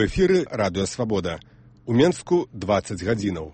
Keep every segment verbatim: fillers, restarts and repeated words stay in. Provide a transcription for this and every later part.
эфіры радыё Свабода. У Менску дваццаць гадзінаў.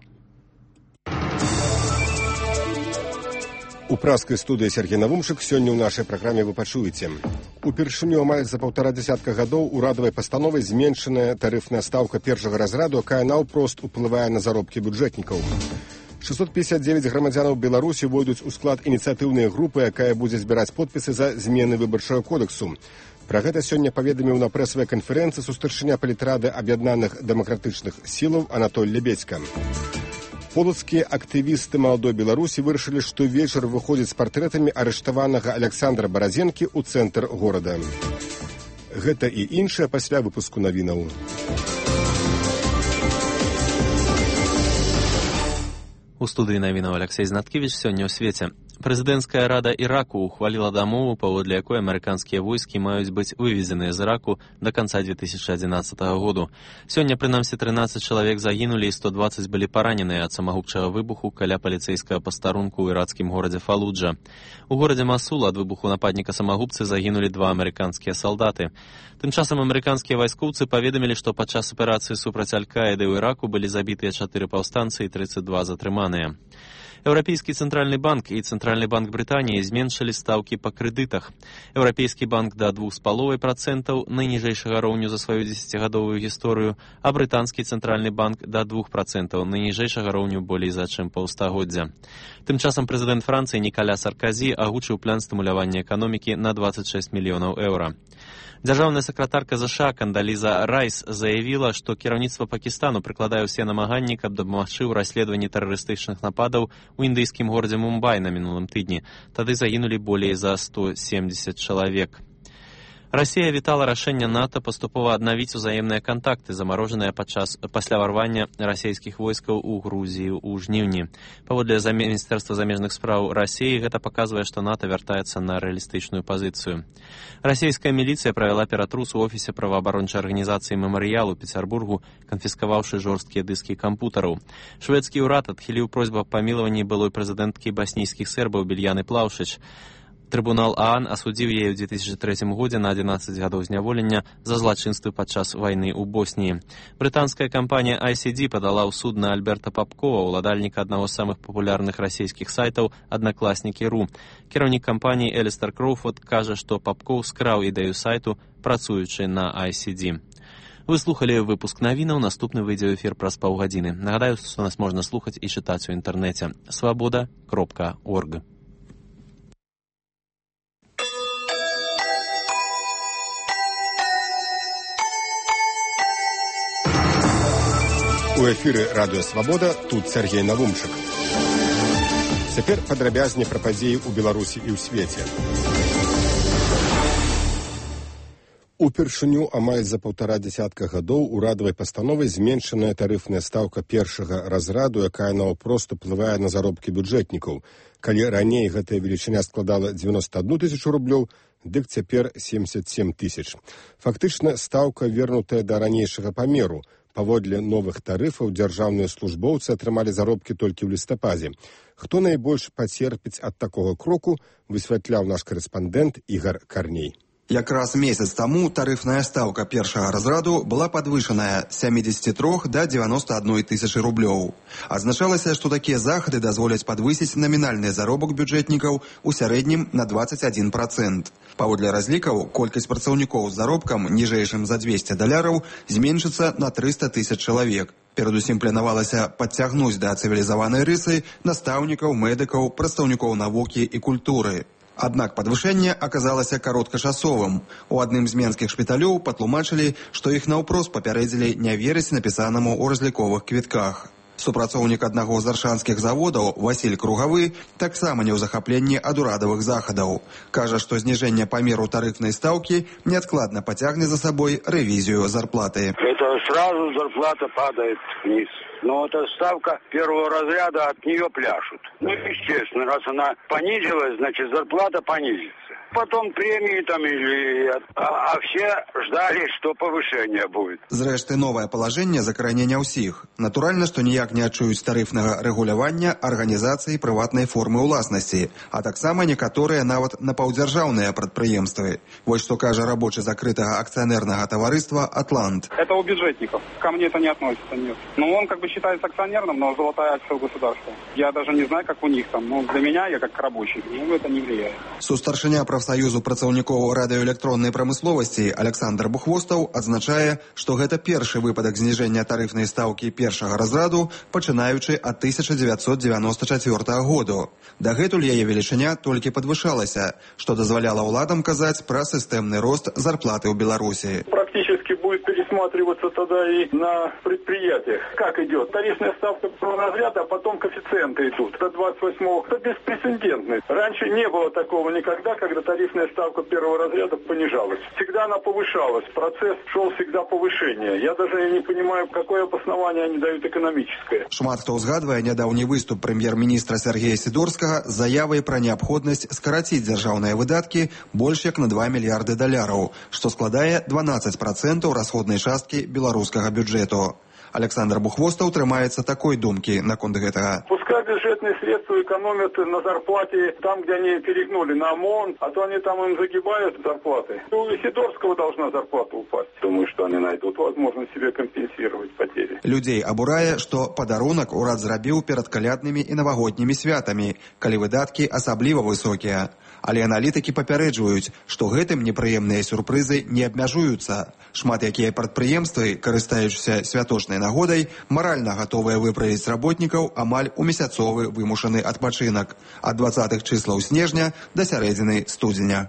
У праскай студыі Сергей Навумчык сёння ў нашай праграме вы пачуеце. Упершыню амаль за паўтара дзясятка гадоў урадавай пастановай зменшаная тарыфная стаўка першага разраду, якая наўпрост уплывае на заробкі бюджэтнікаў. шестьсот пятьдесят девять грамадзянаў Беларусі войдуць у склад ініцыятыўнай групы, якая будзе збіраць подпісы за змены выбарчага кодексу. Пра гэта сёння паведаміў на прэсавай канферэнцыі сустарчыня палітрады аб'яднаных дэмакратычных сілаў Анатоль Лебедзька. Полацкія актывісты маладой Беларусі вырашылі, што вечар выходзіць з партрэтамі арыштаванага Александра Баразенкі ў цэнтр горада. Гэта і іншае пасля выпуску навінаў. У студыі навінаў Алексей Знаткевіч сёння ў свеце. Прэзідэнцкая рада Іраку ухваліла дамову, паводле якой амерыканскія войскі маюць быць вывезеныя з Іраку да канца две тысячы адзінаццатага году. Сёння, прынамсі, трынаццаць чалавек загінулі і сто дваццаць былі параненыя ад самагубчага выбуху каля паліцэйскага пастарунку ў ірацкім горадзе Фалуджа. У горадзе Масул ад выбуху нападніка самагубцы загінулі два амерыканскія салдаты. Тым часам амерыканскія вайскоўцы паведамілі, што падчас аперацыі супраць Аль-Каіды ў Іраку былі забітыя чатыры паўстанцы і трыццаць два затрыманыя. Еўрапейскі цэнтральны банк і Цэнтральны банк Брытаніі зменшылі стаўкі па крэдытах. Еўрапейскі банк да двух з паловай працэнтаў, найніжэйшага роўню за сваю дзесяцігадовую гісторыю, а брытанскі цэнтральны банк да двух працэнтаў, найніжэйшага роўню болей за чым паўстагоддзя. Тым часам прэзідэнт Францыі Нікаля Сарказі агучыў план стымулявання эканомікі на дваццаць шэсць мільёнаў еўра. Дзяржаўная сакратарка ЗША Кандаліза Райс заявіла, што кіраўніцтва Пакістану прыкладае ўсе намаганні, каб дапамагчы ў расследаванні тэрарыстычных нападаў у індыйскім горадзе Мумбай на мінулым тыдні. Тады загінулі болей за сто семдзесят чалавек. Расія вітала рашэнне НАТО паступова аднавіць узаемныя кантакты, замарожаныя падчас пасля варвання расійскіх войскаў у Грузію ў жніўні. Паводле Міністэрства замежных спраў Расіі, гэта паказвае, што НАТО вяртаецца на рэалістычную пазіцыю. Расійская міліцыя правяла ператрус у офісе праваабарончай арганізацыі «Мемарыял» у Пецярбургу, канфіскаваўшы жорсткія дыскі кампутараў. Шведскі ўрад адхіліў просьбу аб памілаванні былой прэзідэнткі баснійскіх сербаў Більяны Плаўшыч. Трыбунал ААН асудзіў яе ў две тысячы трэцім годзе на адзінаццаць гадоў зняволення за злачынствы падчас вайны ў Босніі. Брытанская кампанія ай си ди падала ў суд на Альберта Папкова, уладальніка аднаго з самых папулярных расійскіх сайтаў «Аднакласнікі точка ру». Кіраўнік кампаніі Элістер Кроуфорд кажа, што Папков скраў ідэю сайту, працуючы на ай си ди. Вы слухалі выпуск навінаў, наступны выйдзе ў эфір праз паўгадзіны. Нагадаю, што нас можна слухаць і чытаць у інтэрнэце свабода кропка орг. У эфіры радыё Свабода, тут Сергей Навумчык. Цяпер падрабязней пра падзеі ў Беларусі і ў свеце. Упершыню амаль за паўтара дзясятка гадоў урадавай пастановай зменшаная тарыфная стаўка першага разраду, якая наўпрост уплывае на заробкі бюджэтнікаў. Калі раней гэтая велічыня складала дзевяноста адну тысячу рублёў, дык цяпер семдзесят сем тысяч. Фактычна стаўка вернутая да ранейшага памеру. Паводле новых тарыфаў дзяржаўныя службоўцы атрымалі заробкі толькі ў лістападзе. Хто найбольш пацерпіць ад такога кроку, высвятляў наш карэспандэнт Ігар Карней. Якраз месяц таму тарыфная стаўка першага разраду была падвышаная з сямідзесяці трох да дзевяноста адной тысячы рублёў. Адзначалася, што такія захады дазволяць падвысіць намінальны заробак бюджэтнікаў у сярэднім на дваццаць адзін працэнт. Паводле разлікаў, колькасць працаўнікоў з заробкам ніжэйшым за дзвесце даляраў зменшыцца на трыста тысяч чалавек. Перадусім планавалася падцягнуць да цывілізаванай рысы настаўнікаў, медыкаў, прадстаўнікоў навукі і культуры. Аднак падвышэнне аказалася кароткачасовым. У адным з менскіх шпіталёў патлумачылі, што іх наўпрост папярэдзілі не верыць напісанаму ў разліковых квітках. Супрацоўнік аднаго з аршанскіх заводаў Васіль Кругавы таксама не ў захапленні ад урадавых захадаў. Кажа, што зніжэнне памеру тарыфнай стаўкі неадкладна пацягне за сабой рэвізію зарплаты. Это сразу зарплата падает вниз. Но эта ставка первого разряда, от нее пляшут. Ну, естественно, раз она понизилась, значит, зарплата понизится. Потом премии там или... А, а все ждали, что повышение будет. Зрэшты, новае палажэнне закране не ўсіх. Натуральна, што ніяк не адчуюць тарыфнага рэгулявання арганізацыі прыватнай формы ўласнасці, а таксама некаторыя нават напаўдзяржаўныя прадпрыемствы. Вось што кажа рабочы закрытага акцыянернага таварыства «Атлант». Это у бюджетников. Ко мне это не относится, нет. Но он как бы считается акционерным, но золотая акция у государства. Я даже не знаю, как у них там. Но для меня, я как рабочий, ну, это не влияет. Сустаршыня прафсаюзу працаўнікоў радыёэлектроннай прамысловасці Александр Бухвостаў адзначае, што гэта першы выпадак зніжэння тарыфнай стаўкі першага разраду, пачынаючы ад тысяча дзевяцьсот дзевяноста чацвёртага году. Дагэтуль яе велічыня толькі падвышалася, што дазваляла ўладам казаць пра сістэмны рост зарплаты ў Беларусі. Практически будет пересматриваться тогда и на предприятиях. Как идет? Тарифная ставка первого разряда, а потом коэффициенты идут. До двадцать восьмого. Это беспрецедентно. Раньше не было такого никогда, когда тарифная ставка первого разряда понижалась. Всегда она повышалась. Процесс шел всегда повышение. Я даже не понимаю, какое обоснование они дают экономическое. Шмат хто ўзгадвае нядаўні выступ прэм'ер-міністра Сергея Сідорскага з заявай пра неабходнасць скараціць дзяржаўныя выдаткі больш як на два мільярды даляраў, што складае дванаццаць процентаў расходнай часткі беларускага бюджэту. Александр Бухвостаў трымаецца такой думкі наконт гэтага. Пускай бюджетные средства экономят на зарплате там, где они перегнули на ОМОН, а то они там им загибают зарплаты. У Сидорского должна зарплата упасть. Думаю, что они найдут возможность себе компенсировать потери. Людзей абурае, што падарунак урад зрабіў перад каляднымі і навагоднімі святамі, калі выдаткі асабліва высокія. Але аналітыкі папярэджваюць, што гэтым непрыемныя сюрпрызы не абмяжуюцца. Шмат якія прадпрыемствы, карыстаючыся святочнай нагодай, маральна гатовыя выправіць работнікаў амаль у месяцовы вымушаны адпачынак ад дваццатых чыслаў снежня да сярэдзіны студзеня.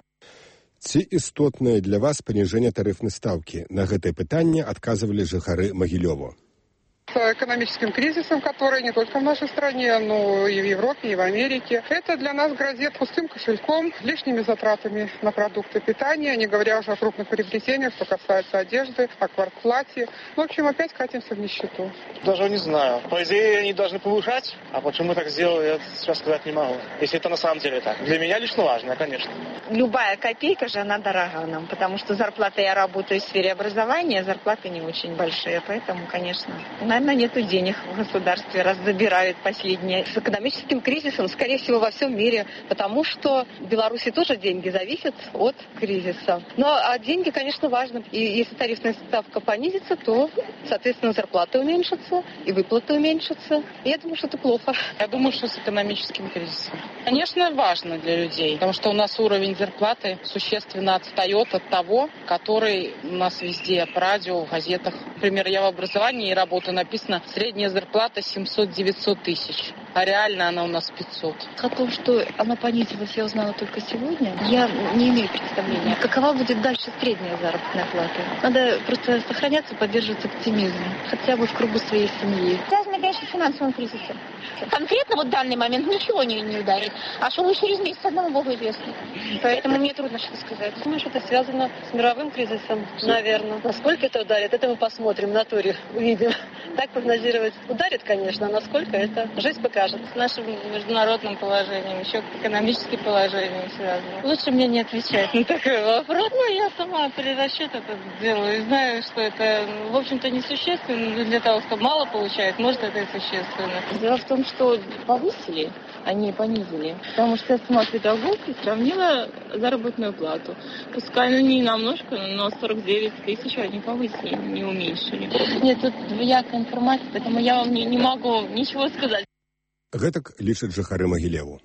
Ці істотнае для вас паніжэнне тарыфнай стаўкі? На гэтае пытанне адказвалі жыхары Магілёву. С экономическим кризисом, который не только в нашей стране, но и в Европе, и в Америке. Это для нас грозит пустым кошельком, лишними затратами на продукты питания, не говоря уже о крупных приобретениях, что касается одежды, о квартплате. В общем, опять катимся в нищету. Даже не знаю. По идее, они должны повышать, а почему так сделали, я сейчас сказать не могу. Если это на самом деле так. Для меня лично важно, конечно. Любая копейка же, она дорога нам, потому что зарплата, я работаю в сфере образования, зарплаты не очень большие, поэтому, конечно... Наверное, нету денег в государстве, раз забирают последние. С экономическим кризисом, скорее всего, во всем мире, потому что в Беларуси тоже деньги зависят от кризиса. Но а деньги, конечно, важны. И если тарифная ставка понизится, то, соответственно, зарплаты уменьшатся, и выплаты уменьшатся. И я думаю, что это плохо. Я думаю, что с экономическим кризисом. Конечно, важно для людей, потому что у нас уровень зарплаты существенно отстает от того, который у нас везде, по радио, в газетах. Например, я в образовании и работаю на написано средняя зарплата семьсот-девятьсот тысяч, а реально она у нас пятьсот. О том, что она понизилась, я узнала только сегодня. Я не имею представления, какова будет дальше средняя заработная плата. Надо просто сохраняться, поддерживать оптимизм, хотя бы в кругу своей семьи. Связано, конечно, с финансовым кризисом. Конкретно вот в данный момент ничего не, не ударит. А что будет через месяц, одному Богу известно. Поэтому мне трудно что-то сказать. Думаю, что это связано с мировым кризисом, наверное. Насколько это ударит, это мы посмотрим, на туре увидим. Так прогнозировать ударит, конечно, а насколько это жизнь покажет. С нашим международным положением, еще с экономическим положением связано. Лучше мне не отвечать на такой вопрос. Ну, я сама перерасчет это делаю и знаю, что это, в общем-то, несущественно, но для того, кто мало получает, может, это и существенно. Дело в том, что повысили, а не понизили. Потому что я сама педагог и сравнила заработную плату. Пускай, ну, не намножко, но сорок девять тысяч они повысили, не уменьшили. Нет, тут двоякая информация, поэтому я вам не, не могу ничего сказать. Гэтак лічаць жыхары Магілеву.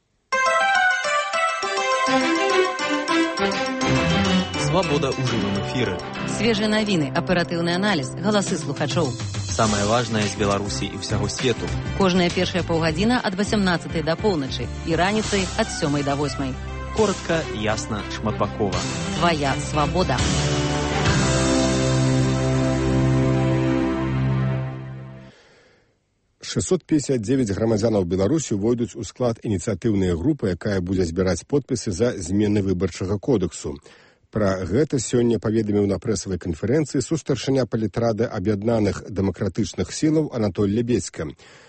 Свабода ў жывым эфіры. Свежыя навіны, аператыўны аналіз, галасы слухачоў. Самае важнае з Беларусі і ўсяго свету. Кожная першая паўгадзіна ад васямнаццатай да поўначы і раніцай ад сёмай да восьмай. Коротка, ясна, шматбакова. Твая свабода. шэсцьсот пятьдесят девять грамадзянаў Беларусі увойдуць у склад ініцыятыўнай групы, якая будзе збіраць подпісы за змены выбарчага кодексу. Пра гэта сёння паведаміў на прэсавай канферэнцыі сустаршыня палітрады аб'яднаных дэмакратычных сілаў Анатоль Лебедзька.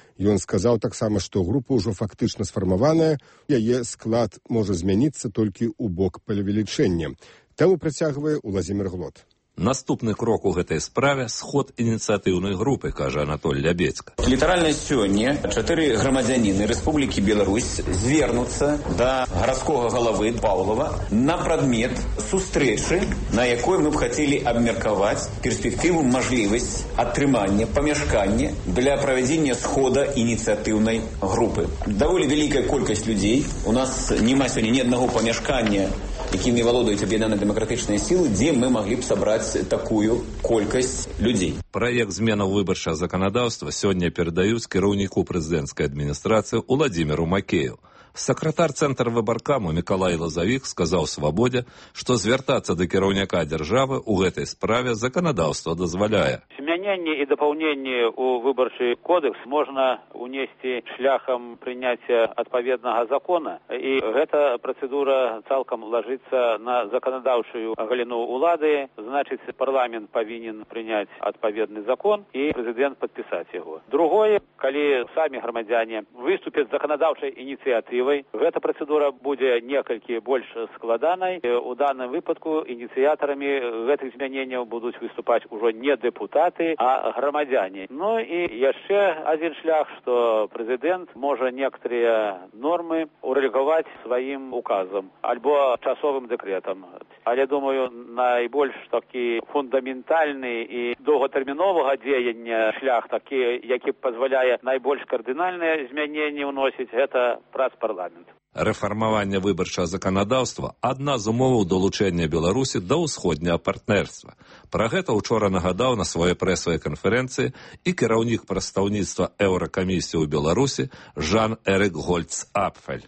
Ён сказаў таксама, што група ўжо фактычна сфармаваная, яе склад можа змяніцца толькі ў бок павелічэння. Таму працягвае Уладзімір Глот. Наступны крок у гэтай справе сход ініцыятыўнай групы, кажа Анатоль Лябецька. Літаральна сёння чатыры грамадзяніны Рэспублікі Беларусь звернуцца да гарадскога галавы Паўлова на прадмет сустрэчы, на якой мы б хацелі абмеркаваць перспектыву мажлівасць атрымання памяшкання для правядзення схода ініцыятыўнай групы. Даволі вялікая колькасць людзей. У нас няма сёння ні аднаго памяшкання, якімі валодаюць аб'яднаныя дэмакратычныя сілы, дзе мы маглі б сабраць такую колькасць людзей. Праект зменаў выбарчага заканадаўства сёння перадаюць кіраўніку прэзідэнцкай адміністрацыі Уладзіміру Макею. Сакратар Цэнтра выбаркаму Мікалай Лазавік сказаў Свабодзе, што звяртацца да кіраўніка дзяржавы ў гэтай справе заканадаўства дазваляе. Змяненне і дапаўненне ў выбарчы кодекс можна унесці шляхам прыняцця адпаведнага закона, і гэта працэдура цалкам лажыцца на заканадаўчую галіну ўлады. Значыць, парламент павінен прыняць адпаведны закон і прэзідэнт падпісаць яго. Другое, калі самі грамадзяне выступяць з заканадаўчай ініцыятывай, гэта працэдура будзе некалькі больш складанай. У данным выпадку ініцыятарамі гэтых змяненняў будуць выступаць ужо не дэпутаты, а грамадзяне. Ну і яшчэ адзін шлях, што прэзідэнт можа некаторыя нормы урэгуляваць сваім указам альбо часовым дэкрэтам. Але, думаю, найбольш такі фундаментальны і доўгатэрміновага дзеяння шлях такі, які пазваляе найбольш кардынальныя змяненні ўносіць, гэта праз парламент. Рэфармаванне выбарчага заканадаўства – адна з умоваў далучэння Беларусі да ўсходняга партнерства. Пра гэта ўчора нагадаў на сваёй прэсавай канферэнцыі і кіраўнік прадстаўніцтва Еўракамісіі ў Беларусі Жан-Эрик Гольц-Апфель.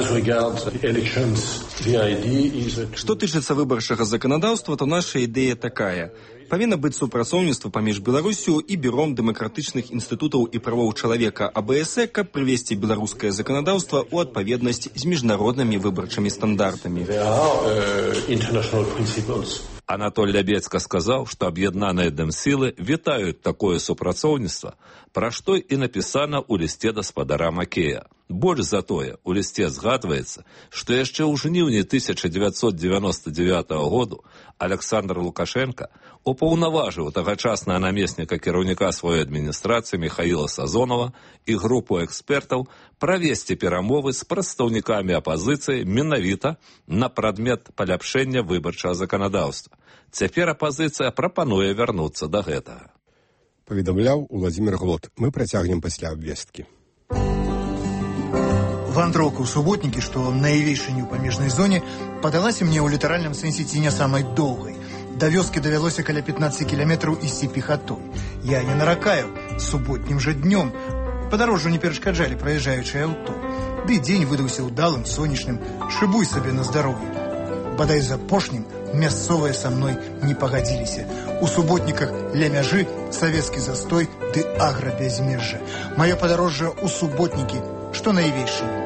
Што тычыцца выбарчага заканадаўства, то наша ідэя такая. Павінна быць супрацоўніцтва паміж Беларусю і бюром дэмакратычных інстытутаў і правоў чалавека А Б С Э, каб прывесці беларускае заканадаўства ў адпаведнасць з міжнароднымі выбарчымі стандартамі. Анатоль Лябецька сказаў, што аб'яднаныя дэмсілы вітаюць такое супрацоўніцтва, пра што і напісана ў лісце гаспадара Макея. Больш за тое, у лісце згадваецца, што яшчэ ў жніўні тысяча дзевяцьсот дзевяноста дзевятага году Александр Лукашенко упаўнаважыў тагачаснага намесніка кіраўніка сваёй адміністрацыі Міхаіла Сазонова і групу экспертаў правесці перамовы з прадстаўнікамі апазіцыі менавіта на прадмет паляпшэння выбарчага заканадаўства. Цяпер апазіцыя прапануе вярнуцца да гэтага. Паведамляў Уладзімір Глот. Мы працягнем пасля абвесткі. Вандроўка ў суботнікі, што найвейшай у памежнай зоне, падалася мне ў літаральным сэнсе ці не самай доўгай. Да вёскі давялося каля пятнаццаць кіламетраў ісці пехатой. Я не наракаю, суботнім жа днём падарожжу не перашкаджалі праязджаючыя аўто. Ды дзень выдаўся ўдалым, сонечным, шыбуй сабе на здароўе. Бадай з апошнім мясцовыя са мной не пагадзіліся. У суботніках ля мяжы савецкі застой ды аграбязмежжа. Маё падарожжа ў суботнікі, што найвейшае.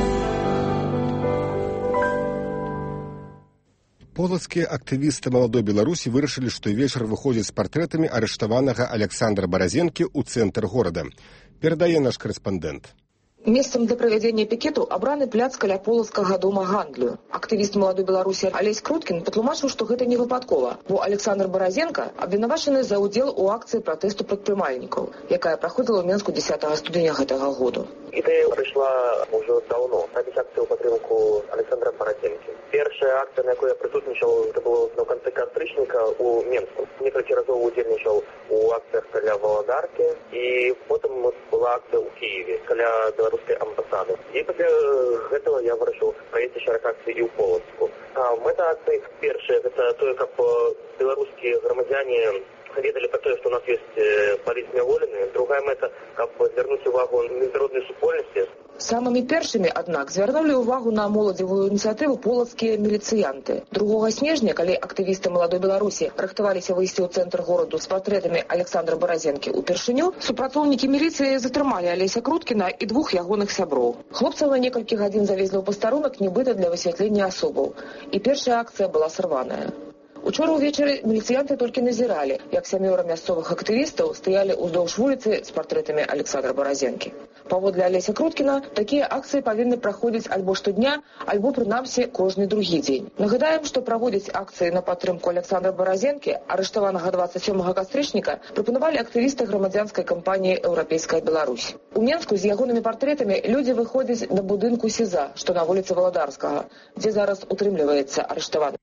Полацкія актывісты маладой Беларусі вырашылі, што вечар выходзіць з партрэтамі арыштаванага Александра Баразенкі ў цэнтр горада. Перадае наш корэспандэнт. Месцам для правядзення пікету абраны пляц каля полацкага дома гандлю. Актывіст маладой Беларусі Алесь Круткін патлумачыў, што гэта не выпадкова, бо Александр Баразенка абвінавачаны за ўдзел у акцыі пратэсту прадпрымальнікаў, якая праходзіла ў Менску дзесятага студзеня гэтага году. Ідэя прыйшла ўжо даўно. Рабіць акцыю ў падтрымку Александра Баразенкі. Першая акцыя, на якой я прысутнічаў, это было на канцы кастрычніка ў Менску. Некалькі разоў удзельнічаў у акцыях каля Валадаркі, і потым была акцыя ў Кіеве, каля беларускай амбасады. І пасля гэтага я вырашыў правесці шэраг акцый і ў Полацку. А мэта акцыі першая, гэта тое, каб беларускія грамадзяне ведалі пра тое, што у нас ёсць палітзняволеныя. Другая мэта, каб звярнуць увагу міжнароднай супольнасці. Самымі першымі, аднак, звярнулі ўвагу на моладзевую ініцыятыву полацкія міліцыянты. другога снежня, калі актывісты маладой Беларусі рыхтаваліся выйсці ў цэнтр гораду з партрэтамі Александра Баразенкі ўпершыню, супрацоўнікі міліцыі затрымалі Алеся Круткіна і двух ягоных сяброў. Хлопцаў на некалькі гадзін завезлі ў пастарунак, нібыта для высвятлення асобаў. І першая акцыя была сарваная. Учора ўвечары міліцыянты толькі назіралі, як сямёра мясцовых актывістаў стаялі ўздоўж вуліцы з партрэтамі Александра Баразенкі. Паводле Алеся Круткіна, такія акцыі павінны праходзіць альбо штодня, альбо прынамсі кожны другі дзень. Нагадаем, што праводзіць акцыі на падтрымку Александра Баразенкі, арыштаванага дваццаць сёмага кастрычніка, прапанавалі актывісты грамадзянскай кампаніі «Еўрапейская Беларусь». У Менску з ягонымі партрэтамі людзі выходзяць на будынку СІЗА, што на вуліцы Валадарскага, дзе зараз утрымліваецца арыштаваны.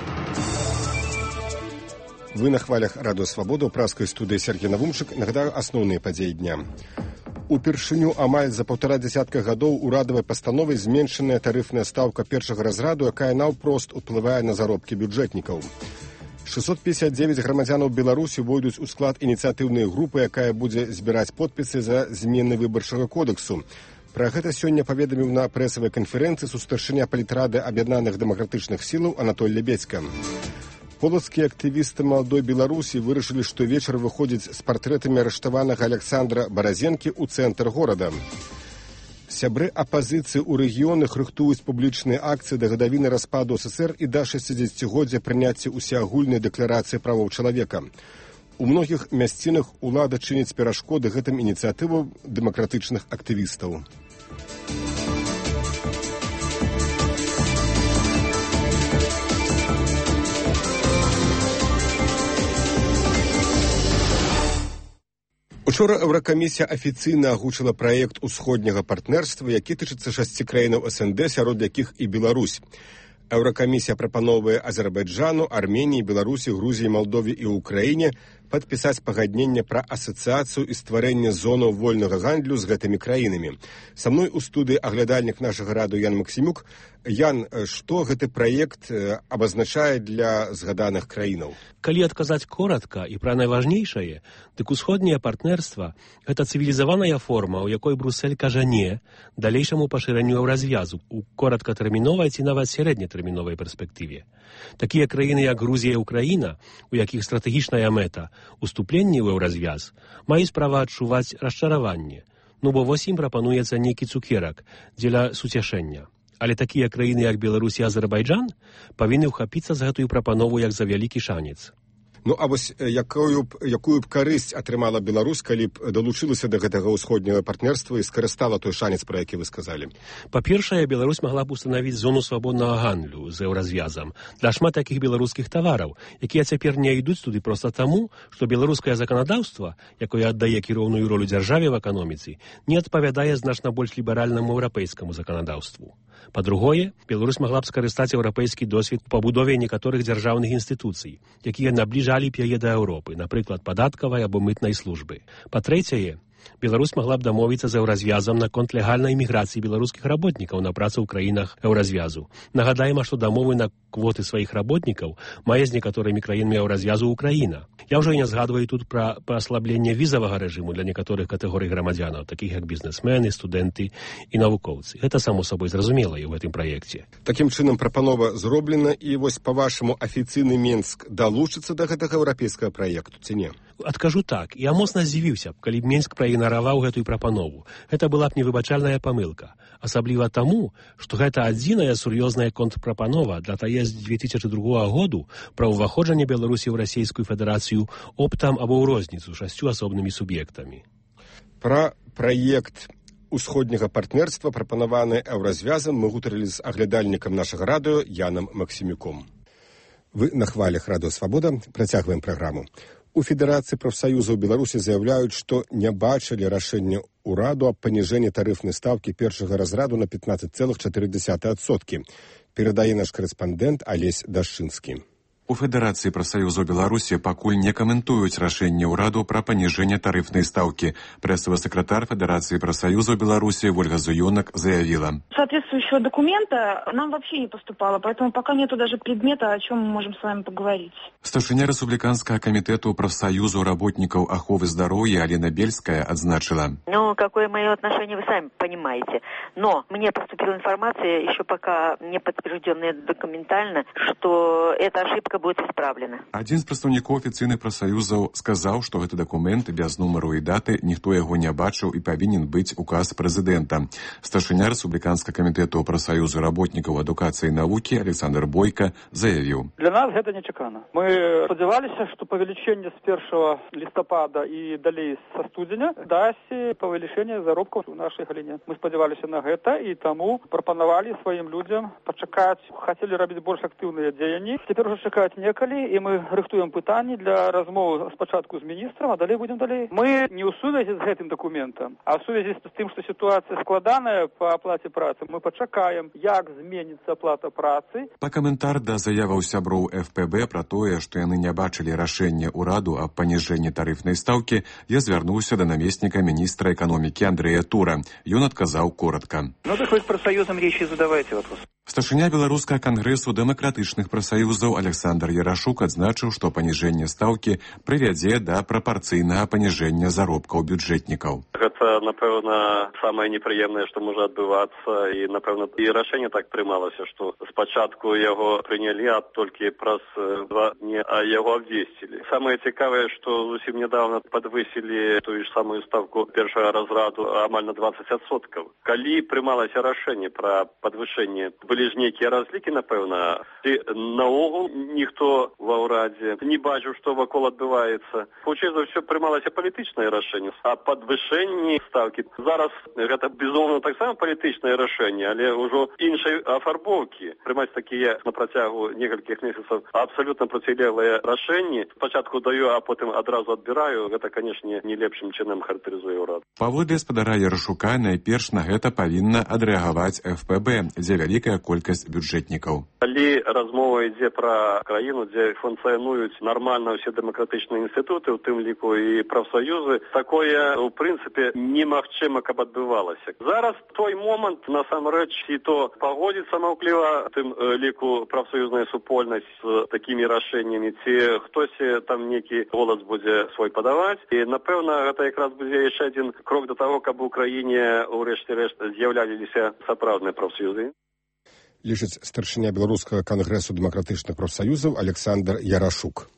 Вы на хвалях Радыё Свабода, ў праскай студыі Сергей Навумчык. Нагадаю асноўныя падзеі дня. Упершыню амаль за паўтара дзясятка гадоў урадавай пастановай зменшаная тарыфная стаўка першага разраду, якая наўпрост уплывае на заробкі бюджэтнікаў. шэсцьсот пятьдесят девять грамадзянаў Беларусі увойдуць у склад ініцыятыўнай групы, якая будзе збіраць подпісы за змены выбарчага кодексу. Пра гэта сёння паведаміў на прэсавай канферэнцыі сустаршыня палітрады аб'яднаных дэмакратычных сілаў Анатоль Лебедзька. Полацкія актывісты маладой Беларусі вырашылі, што вечар выходзіць з партрэтамі арыштаванага Александра Баразенкі ў цэнтр горада. Сябры апазіцыі ў рэгіёнах рыхтуюць публічныя акцыі да гадавіны распаду СССР і да шэсцідзесяцігоддзя прыняцця ўсеагульнай дэкларацыі правоў чалавека. У многіх мясцінах улада чыніць перашкоды гэтым ініцыятывам дэмакратычных актывістаў. Учора Еўракамісія афіцыйна агучыла праект усходняга партнерства, які тычыцца шасці краінаў СНД, сярод якіх і Беларусь. Еўракамісія прапаноўвае Азербайджану, Арменіі, Беларусі, Грузіі, Малдове і Ўкраіне падпісаць пагадненне пра асацыяцыю і стварэнне зонаў вольнага гандлю з гэтымі краінамі. Са мной у студыі аглядальнік нашага радыё Ян Максімюк. Ян, што гэты праект абазначае для згаданых краінаў? Калі адказаць коротка і пра найважнейшае, дык усходняе партнерства – гэта цывілізаваная форма, у якой Бруссель кажа «не» далейшаму пашырэнню еўразвязу у кароткатэрміновай ці нават сярэднетэрміновай перспектыве. Такія краіны, як Грузія і Ўкраіна, у якіх стратэгічная мэта – уступленне ў еўразвяз, маюць права адчуваць расчараванне. Ну бо вось ім прапануецца нейкі цукерак дзеля суцяшэння. Але такія краіны, як Беларусь і Азербайджан, павінны ўхапіцца за гэтую прапанову як за вялікі шанец. Ну, а вось якую б, якую б карысць атрымала Беларусь, калі б далучылася да гэтага ўсходняга партнерства і скарыстала той шанец, пра які вы сказалі? Па-першае, Беларусь магла б устанавіць зону свабоднага гандлю з еўразвязам для шмат такіх беларускіх тавараў, якія цяпер не ідуць туды проста таму, што беларускае заканадаўства, якое аддае кіроўную ролю дзяржаве в эканоміцы, не адпавядае значна больш ліберальнаму еўрапейскаму заканадаўству. Па-другое, Беларусь магла б скарыстаць еўрапейскі досвед у пабудове некаторых дзяржаўных інстытуцый, якія набліжалі б яе да Еўропы, напрыклад, падаткавай або мытнай службы. Па-трэцяе, Беларусь магла б дамовіцца з еўразвязам наконт легальнай міграцыі беларускіх работнікаў на працу ў краінах еўразвязу. Нагадаем, што дамовы на квоты сваіх работнікаў мае з некаторымі краінамі еўразвязу Украіна. Я ўжо не згадваю тут пра пааслабленне візавага рэжыму для некаторых катэгорый грамадзянаў, такіх як бізнесмены, студэнты і навукоўцы. Гэта само сабой зразумела і ў гэтым праекце. Такім чынам прапанова зроблена, і вось па-вашаму афіцыйны Менск далучыцца да гэтага еўрапейскага праекту, ці не? Адкажу так, я моцна здзівіўся б, калі б Менск праігнараваў гэтую прапанову. Гэта была б невыбачальная памылка. Асабліва таму, што гэта адзіная сур'ёзная контрпрапанова для тае з две тысячи другога году пра ўваходжанне Беларусі ў расійскую федэрацыю оптам або ў розніцу шасцю асобнымі суб'ектамі. Пра праект усходняга партнерства, прапанаваны еўразвязам, мы гутарылі з аглядальнікам нашага радыё Янам Максімюком. Вы на хвалях Радыё Свабода. Працягваем праграму. У Федэрацыі прафсаюзаў Беларусі заяўляюць, што не бачылі рашэння ўраду аб паніжэнні тарыфнай стаўкі першага разраду на пятнадцать целых четыре десятых адсотка. Перадае наш карэспандэнт Алесь Дашчынскі. У Федэрацыі прафсаюзаў Беларусі пакуль не каментуюць рашэнне ўраду пра паніжэнне тарыфнай стаўкі. Прэсавы сакратар Федэрацыі прафсаюзаў Беларусі Ольга Зуёнак заявила. Соответствующего документа нам вообще не поступало, поэтому пока нету даже предмета, о чем мы можем с вами поговорить. Старшыня Республиканского комитета профсоюзу работников аховы здоровья Алина Бельская отзначила. Ну, какое мое отношение, вы сами понимаете. Но мне поступила информация, еще пока не подтвержденная документально, что эта ошибка ошибка будет исправлена. Адзін з прадстаўнікоў афіцыйных прафсаюзаў сказаў, што гэты дакумент без нумару і даты, ніхто яго не бачыў і павінен быць указ прэзідэнта. Старшыня рэспубліканскага камітэту прафсаюзу работнікаў адукацыі і навукі Александр Бойко заявіў. Для нас гэта нечакана. Мы спадзяваліся, што павелічэнне з першага лістапада і далей са студзеня дасць павелічэнне заробкаў у нашай галіне. Мы спадзяваліся на гэта і таму прапанавалі сваім людзям пачакаць, хацелі рабіць больш актыўныя дзеянні. Цяпер уже чакаць некалі, і мы рыхтуем пытанні для размовы спачатку з міністрам, а далей будзем далей. Мы не ў сувязі з гэтым дакументам, а ў сувязі з тым, што сітуацыя складаная па аплаце працы. Мы пачакаем, як зменіцца аплата працы. Па каментар да заяваў сяброў эф пэ бэ пра тое, што яны не бачылі рашэння ўраду аб паніжэнні тарыфнай стаўкі, я звярнуўся да намесніка міністра эканомікі Андрэя Тура. Ён адказаў коротка. Ну так вы с профсоюзом речи задавайте вопрос. Старшыня беларускага кангрэсу дэмакратычных прафсаюзаў Александр Ярашук адзначыў, што паніжэнне стаўкі прывядзе да прапарцыйнага паніжэння заробкаў бюджэтнікаў. Гэта, напэўна, самае непрыемнае, што можа адбывацца, і, напэўна, і рашэнне так прымалася, што спачатку яго прынялі, а толькі праз два дні яго абвесцілі. Самае цікавае, што зусім нядаўна падвысілі тую ж самую стаўку першага разраду амаль на дваццаць адсоткаў. Калі прымалася рашэнне пра падвышэнне, былі ж нейкія разлікі, напэўна, і наогул ніхто ва ўрадзе не бачыў, што вакол адбываецца. Хутчэй за ўсё прымалася палітычнае рашэнне. А падвышэнні стаўкі зараз гэта, безумоўна, таксама палітычнае рашэнне, але ўжо іншай афарбоўкі. Прымаць такія на працягу некалькіх месяцаў абсалютна процілеглыя рашэнні. Спачатку даю, а потым адразу адбіраю. Гэта, канешне, не лепшым чынам характарызуе ўрад. Паводле гаспадара Ярашука, найперш на гэта павінна адрэагаваць эф пэ бэ, дзе вялікая колькасць бюджэтнікаў. Калі размова ідзе пра краіну, дзе функцыянуюць нармальна ўсе дэмакратычныя інстытуты, у тым ліку і прафсаюзы, такое, у прынцыпе, немагчыма, каб адбывалася. Зараз той момант, насамрэч, і то пагодзіцца маўкліва, тым ліку прафсаюзная супольнасць з такімі рашэннямі, ці хтось там нейкі голас будзе свой падаваць. І, напэўна, гэта якраз будзе яшчэ адзін крок да таго, каб у краіне, урэшце рэшт, з'яўляліся сапраўдныя прафсаюзы. Лічыць старшыня беларускага кангрэсу дэмакратычных прафсаюзаў Александр Ярашук.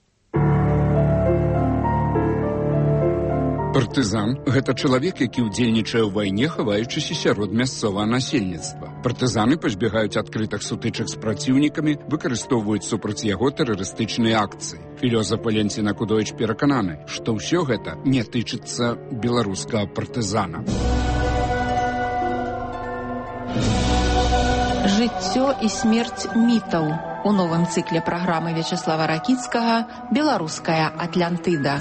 Партызан – гэта чалавек, які ўдзельнічае ў вайне, хаваючыся сярод мясцовага насельніцтва. Партызаны пазбягаюць адкрытых сутычак з праціўнікамі, выкарыстоўваюць супраць яго тэрарыстычныя акцыі. Філёзаф Валенціна Кудовіч перакананы, што ўсё гэта не тычыцца беларускага партызана. Жыццё і смерць мітаў. У новым цыкле праграмы Вячеслава Ракіцкага «Беларуская Атлантыда».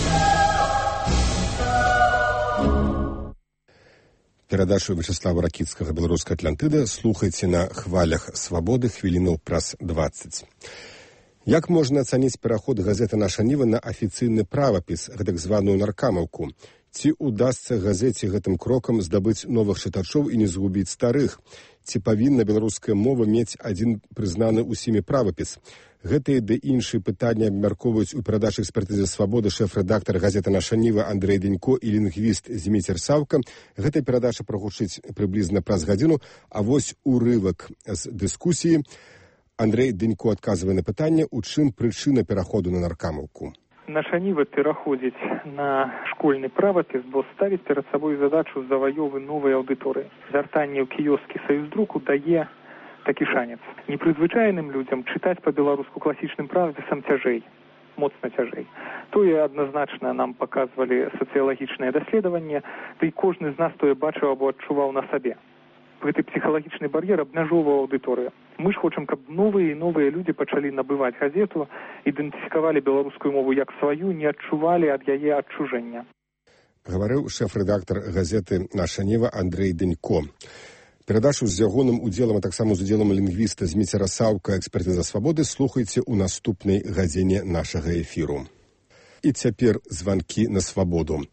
Перадачу Вячеслава Ракіцкага «Беларуская Атлантыда» слухайце на хвалях свабоды хвіліну праз дваццаць. Як можна ацаніць пераход газеты «Наша Ніва» на афіцыйны правапіс, гэтак званую наркамаўку? Ці удасца газеце гэтым крокам здабыць новых чытачоў і не згубіць старых? Ці павінна беларуская мова мець адзін прызнаны ўсімі правапіс? Гэтыя ды іншыя пытанні абмяркоўваюць у перадачы экспертызы свабоды шэф-рэдактар газеты «Наша Ніва» Андрэй Денько і лінгвіст Зміцер Саўка. Гэтая перадача прагучыць прыблізна праз гадзіну, а вось урывак з дыскусіі. Андрэй Денько адказвае на пытанне, у чым прычына пераходу на наркамаўку. Наша Ніва пераходзіць на школьны правапіс, бо ставіць перад сабой задачу заваёвы новай аўдыторыі. Вяртанне ў кіёскі Саюздруку дае такі шанец. Непрызвычайным людзям чытаць па-беларуску класічным правапісам цяжэй, моцна цяжэй. Тое адназначна нам паказвалі сацыялагічныя даследаванні, ды і кожны з нас тое бачыў або адчуваў на сабе. Гэты псіхалагічны бар'ер абмяжоўваў аўдыторыю. Мы ж хочам, каб новыя і новыя людзі пачалі набываць газету, ідэнтыфікавалі беларускую мову як сваю, не адчувалі ад яе адчужэння. Гаварыў шэф-рэдактар газеты «Наша Ніва» Андрэй Денько. Перадачу з ягоным удзелам, а таксама з удзелам лінгвіста Зміцера Саўка «Экспертыза свабоды» слухайце ў наступнай гадзіне нашага эфіру. І цяпер званкі на свабоду.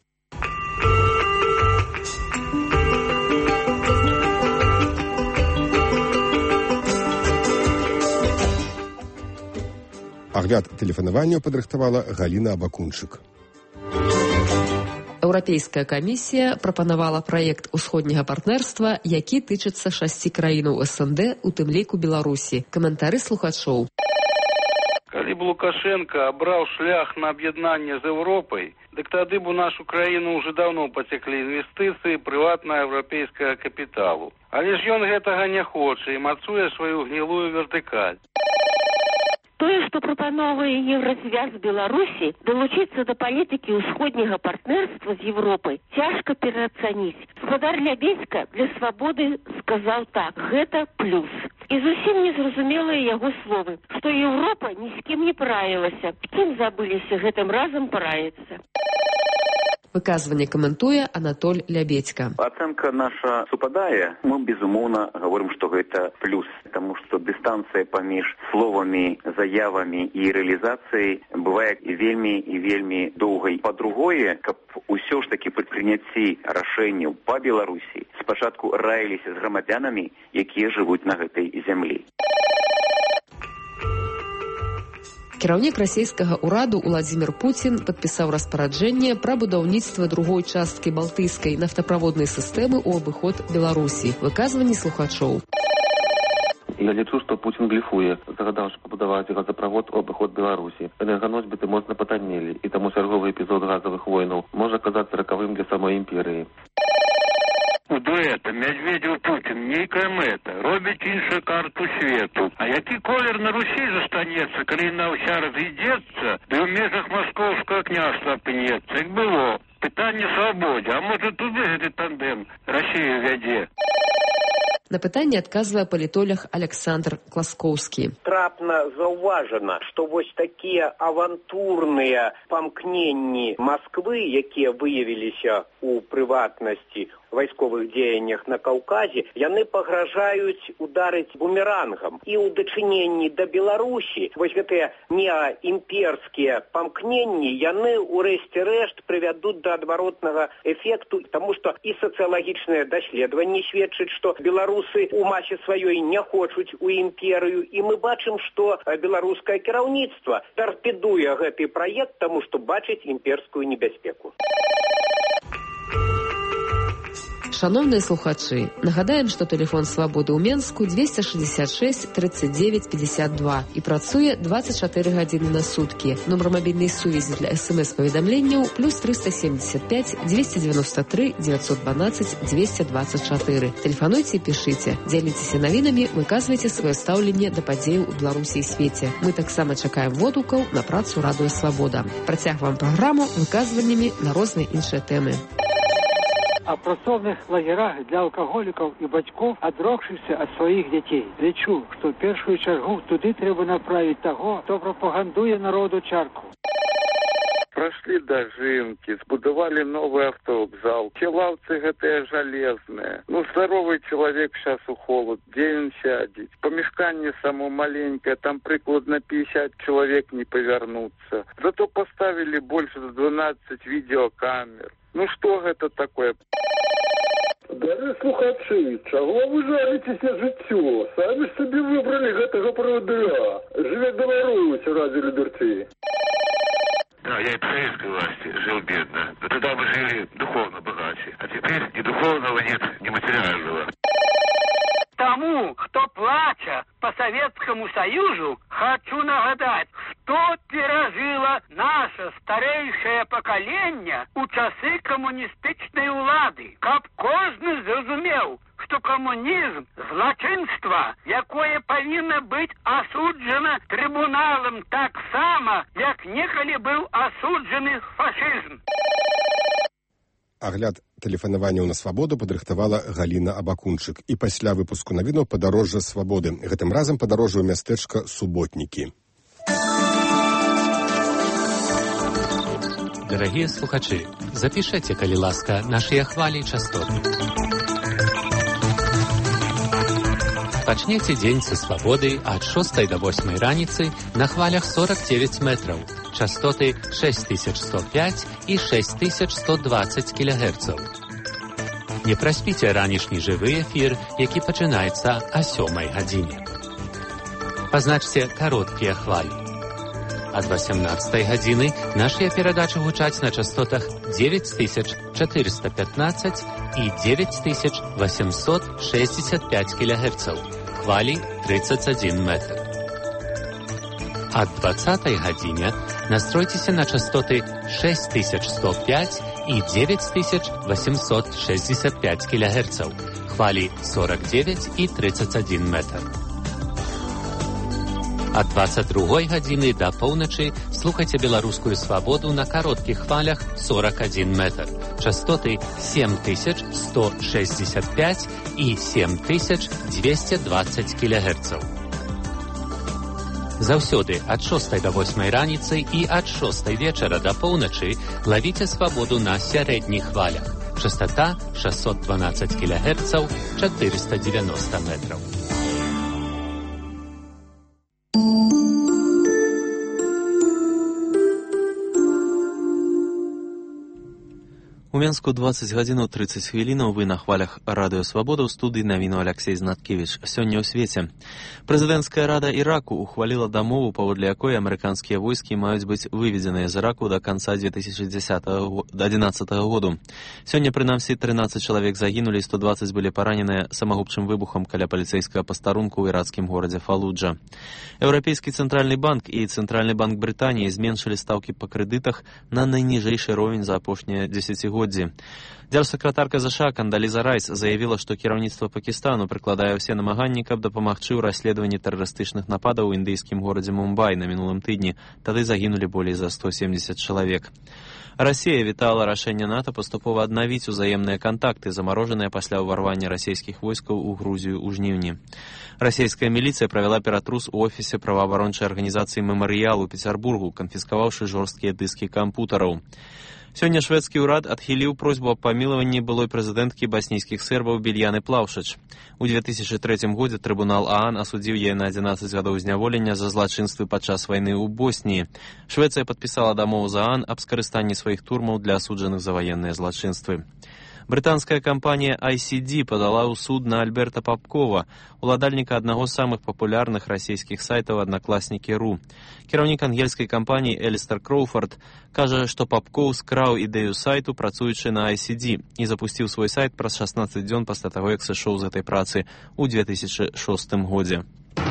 Агляд тэлефанавання падрыхтавала Галіна Абакунчык. Еўрапейская камісія прапанавала праект усходняга партнерства, які тычыцца шасці краінаў эс эн дэ, у тым ліку Беларусі. Каментары слухачоў. Калі б Лукашенко абраў шлях на аб'яднанне з Еўропай, дык тады б у нашу краіну ўжо даўно пацеклі інвестыцыі прыватнага еўрапейскага капіталу. Але ж ён гэтага не хоча і мацуе сваю гнілую вертыкаль. Тое, што прапановвае Еўразвяз Беларусі далучыцца да палітыкі ўсходняга партнерства з Еўропай, цяжка пераацаніць. Гаспадар Лябедзька для свабоды сказаў так: гэта плюс. І зусім незразумелыя яго словы, што Еўропа ні з кім не параілася, з кім забыліся гэтым разам параіцца. Выказванне каментуе Анатоль Лябедзька. Ацэнка наша супадае. Мы, безумоўна, говорим, што гэта плюс, таму што дыстанцыя паміж словамі, заявамі і рэалізацыяй бывае і вельмі і вельмі доўгай. Па-другое, каб усё ж такі пры прыняцці рашэнняў па Беларусі спачатку раіліся з грамадзянамі, якія жывуць на гэтай зямлі. Кіраўнік расійскага ўраду Уладзімір Пуцін падпісаў распараджэнне пра будаўніцтва другой часткі балтыйскай нафтаправоднай сістэмы ў абыход Беларусі. Выказванні слухачоў. Я лічу, што Пуцін блефуе, загадаўшы пабудаваць газаправод у абыход Беларусі. Энерганосьбіты моцна патаннелі, і таму чарговы эпізод газавых войнаў можа аказацца ракавым для самой імперыі. Дуэта Медведев-Путин, нейкая мета, робить іншу карту свету. А який колір на Русі застанеться, коли вона вся розійдеться, да в межах Московського княжства опинеться, як було. Питання свободі, а може туди гэты тандем Росію вядзе? На пытанне адказвае палітолог Александр Класкоўскі. Трапна заўважана, што вось такія авантурныя памкненні Масквы, якія выявіліся ў прыватнасці вайсковых дзеяннях на Каўказе, яны пагражаюць ударыць бумерангам. І ў дачыненні да Беларусі вось гэтыя неаімперскія памкненні, яны ў рэшце рэшт прывядуць да адваротнага эфекту, таму што і сацыялагічныя даследаванні сведчаць, што беларусы у масе сваёй не хочуць у імперыю, і мы бачым, што беларускае кіраўніцтва тарпедуе гэты праект, таму што бачыць імперскую небяспеку. Шановныя слухачы, нагадаем, што тэлефон свабоды ў Менску дзвесце шэсцьдзесят шэсць трыццаць дзевяць пятьдесят два і працуе двадцать чатыры гадзіны на суткі. Нумар мабільнай сувязі для эс-эм-эс-паведамленняў плюс триста семьдесят пять двести девяносто три девятьсот двенадцать двести двадцать четыре. Тэлефануйце і пішыце, дзяліцеся навінамі, выказвайце сваё стаўленне да падзеяў у Беларусі і свеце. Мы таксама чакаем водгукаў на працу радыё Свабода. Працягваем праграму выказваннямі на розныя іншыя тэмы. О працоўных лагерах для алкаголікаў і бацькоў, адрокшыхся ад сваіх дзяцей. Лічу, што ў першую чаргу туды трэба направіць таго, хто прапагандуе народу чарку. Прошли дажынкі, збудавалі новый автовокзал. Те лаўцы гэтыя жалезныя. Ну, здоровый человек сейчас у холод. Дзе ён сядзець? Памяшканне само маленькое, там прыкладна пятьдесят человек не повернуться. Зато поставили больше за двенадцать видеокамер. Ну што гэта такое? Дары слухачы, чаго вы жаліцеся жыццё? Самі ж сабе выбралі гэтага правадыра. Жыве Беларусь ради ліберці. Да, я и при советской власти жил бедно. Но тогда мы жили духовно богаче. А теперь ни духовного нет, ни материального. Тому, кто плача по Советскому Союзу, хочу нагадать, что пережило наше старейшее поколение у часы коммунистичной улады. Каб кожны зразумеў, что коммунизм – злочинство, якое повинно быть осуджено трибуналом так само, як некалі был осуджены фашизм. Агляд тэлефанаванняў на свабоду падрыхтавала Галіна Абакунчык. І пасля выпуску навінаў падарожжа свабоды. Гэтым разам падарожжа ў мястэчка Суботнікі. Дарагія слухачы, запішэце, калі ласка, нашыя хвалі і частоты. Пачнеце дзень са свабоды ад шостай да восьмай раніцы на хвалях сорок девять метраў. Частоты шесть тысяч сто пять і шесть тысяч сто двадцать кілогерцаў. Не праспіце ранішні жывы эфір, які пачынаецца о сёмай гадзіне. Пазначце кароткія хвалі. Ад восемнадцатай гадзіны нашыя перадачы гучаць на частотах девять тысяч четыреста пятнадцать і девять тысяч восемьсот шестьдесят пять кілогерцаў. Хвалі тридцать один метр. А двадцатай гадзіне настройцеся на частоты шесть тысяч сто пять и девять тысяч восемьсот шестьдесят пять килогерцев. Хвали сорок девять и тридцать один метр. А двадцать другой гадзіны да поўначы слухайце беларускую свабоду на кароткіх хвалях сорок один метр. Частоты семь тысяч сто шестьдесят пять и семь тысяч двести двадцать килогерцев. Заўсёды ад шостай да восьмай раніцы і ад шостай вечара да поўначы лавіце свабоду на сярэдніх хвалях. Частота шестьсот двенадцать килогерцев, четыреста девяносто метров. У Менску двадцать гадзінаў тридцать хвілінаў. Вы на хвалях радыё Свабода. У студыі навіну Алексей Знаткевич. Сёння ў свеце. Прэзідэнцкая рада Іраку ухваліла дамову, паводле якой амерыканскія войскі маюць быць выведзеныя з Іраку да канца две тысячи одиннадцатого году. Сёння, прынамсі, тринадцать чалавек загінулі, сто двадцать былі параненыя самагубчым выбухам каля паліцэйскага пастарунку ў ірацкім горадзе Фалуджа. Еўрапейскі цэнтральны банк і Цэнтральны банк Брытаніі зменшылі стаўкі па крэдытах на найніжэйшы ровень за апошнія дзесяцігоддзі. Дзяржсакратарка ЗША Кандаліза Райс заявіла, што кіраўніцтва Пакістану прыкладае ўсе намаганні, каб дапамагчы ў расследаванні тэрарыстычных нападаў у індыйскім горадзе Мумбай на мінулым тыдні. Тады загінулі болей за сто семьдесят чалавек. Расія вітала рашэнне НАТО паступова аднавіць узаемныя кантакты, замарожаныя пасля ўварвання расійскіх войскаў у Грузію ў жніўні. Расійская міліцыя правяла ператрус у офісе праваабарончай арганізацыі «Мемарыял» у Петербургу, канфіскаваўшы жорсткія дыскі кампутараў. Сёння шведскі ўрад адхіліў просьбу аб памілаванні былой прэзідэнткі баснійскіх сербаў Більяны Плаўшач. У две тысячи третьем годзе трыбунал ААН асудзіў яе на одиннадцать гадоў зняволення за злачынствы падчас вайны ў Босніі. Швецыя падпісала дамову з ААН аб скарыстанні сваіх турмаў для асуджаных за ваенныя злачынствы. Брытанская кампанія ай си ди падала ў суд на Альберта Папкова, уладальніка аднаго з самых папулярных расійскіх сайтаў «Аднакласнікі точка ру». Кіраўнік ангельскай кампаніі Элістер Кроуфорд кажа, што Папкоў скраў ідэю сайту, працуючы на ай си ди, і запусціў свой сайт праз шестнадцать дзён пасля таго, як сышоў з гэтай працы ў две тысячи шостым годзе.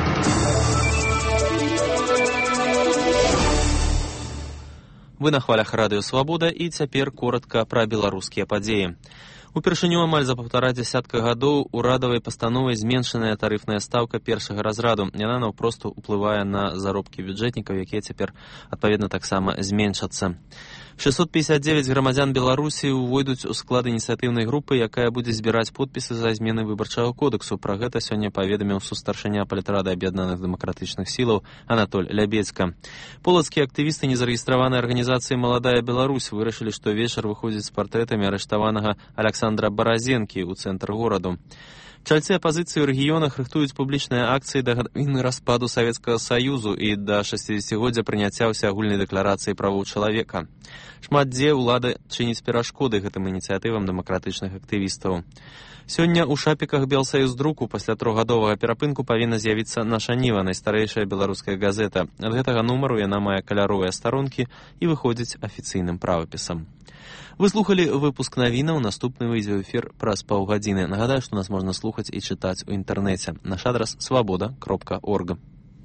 Вы на хвалях радыё Свабода, і цяпер коратка пра беларускія падзеі. Упершыню амаль за паўтара дзясятка гадоў урадавай пастановай зменшаная тарыфная стаўка першага разраду. Яна наўпрост уплывае на заробкі бюджэтнікаў, якія цяпер, адпаведна, таксама зменшацца. шестьсот пятьдесят девять грамадзян Беларусі увойдуць у склад ініцыятыўнай групы, якая будзе збіраць подпісы за змены выбарчага кодексу. Пра гэта сёння паведаміў сустаршыня палітрады аб'яднаных дэмакратычных сілаў Анатоль Лябецька. Полацкія актывісты незарэгістраванай арганізацыі «Маладая Беларусь» вырашылі, што вечар выходзіць з партрэтамі арыштаванага Александра Баразенкі ў цэнтр гораду. Чальцы апазіцыі ў рэгіёнах рыхтуюць публічныя акцыі да гадавіны распаду Савецкага Саюзу і да шасцідзесяцігоддзя прыняцця ўсеагульнай дэкларацыі правоў чалавека. Шмат дзе ўлада чыніць перашкоды гэтым ініцыятывам дэмакратычных актывістаў. Сёння ў шапіках Белсаюздруку пасля трохгадовага перапынку павінна з'явіцца «Наша Ніва», найстарэйшая беларуская газета. Ад гэтага нумару яна мае каляровыя старонкі і выходзіць афіцыйным правапісам. Вы слухали выпуск навінаў, наступны выйдзе ў эфір праз паўгадзіны. Нагадаю, што нас можна слухаць і чытаць у інтэрнэце. Наш адрас свабода кропка орг.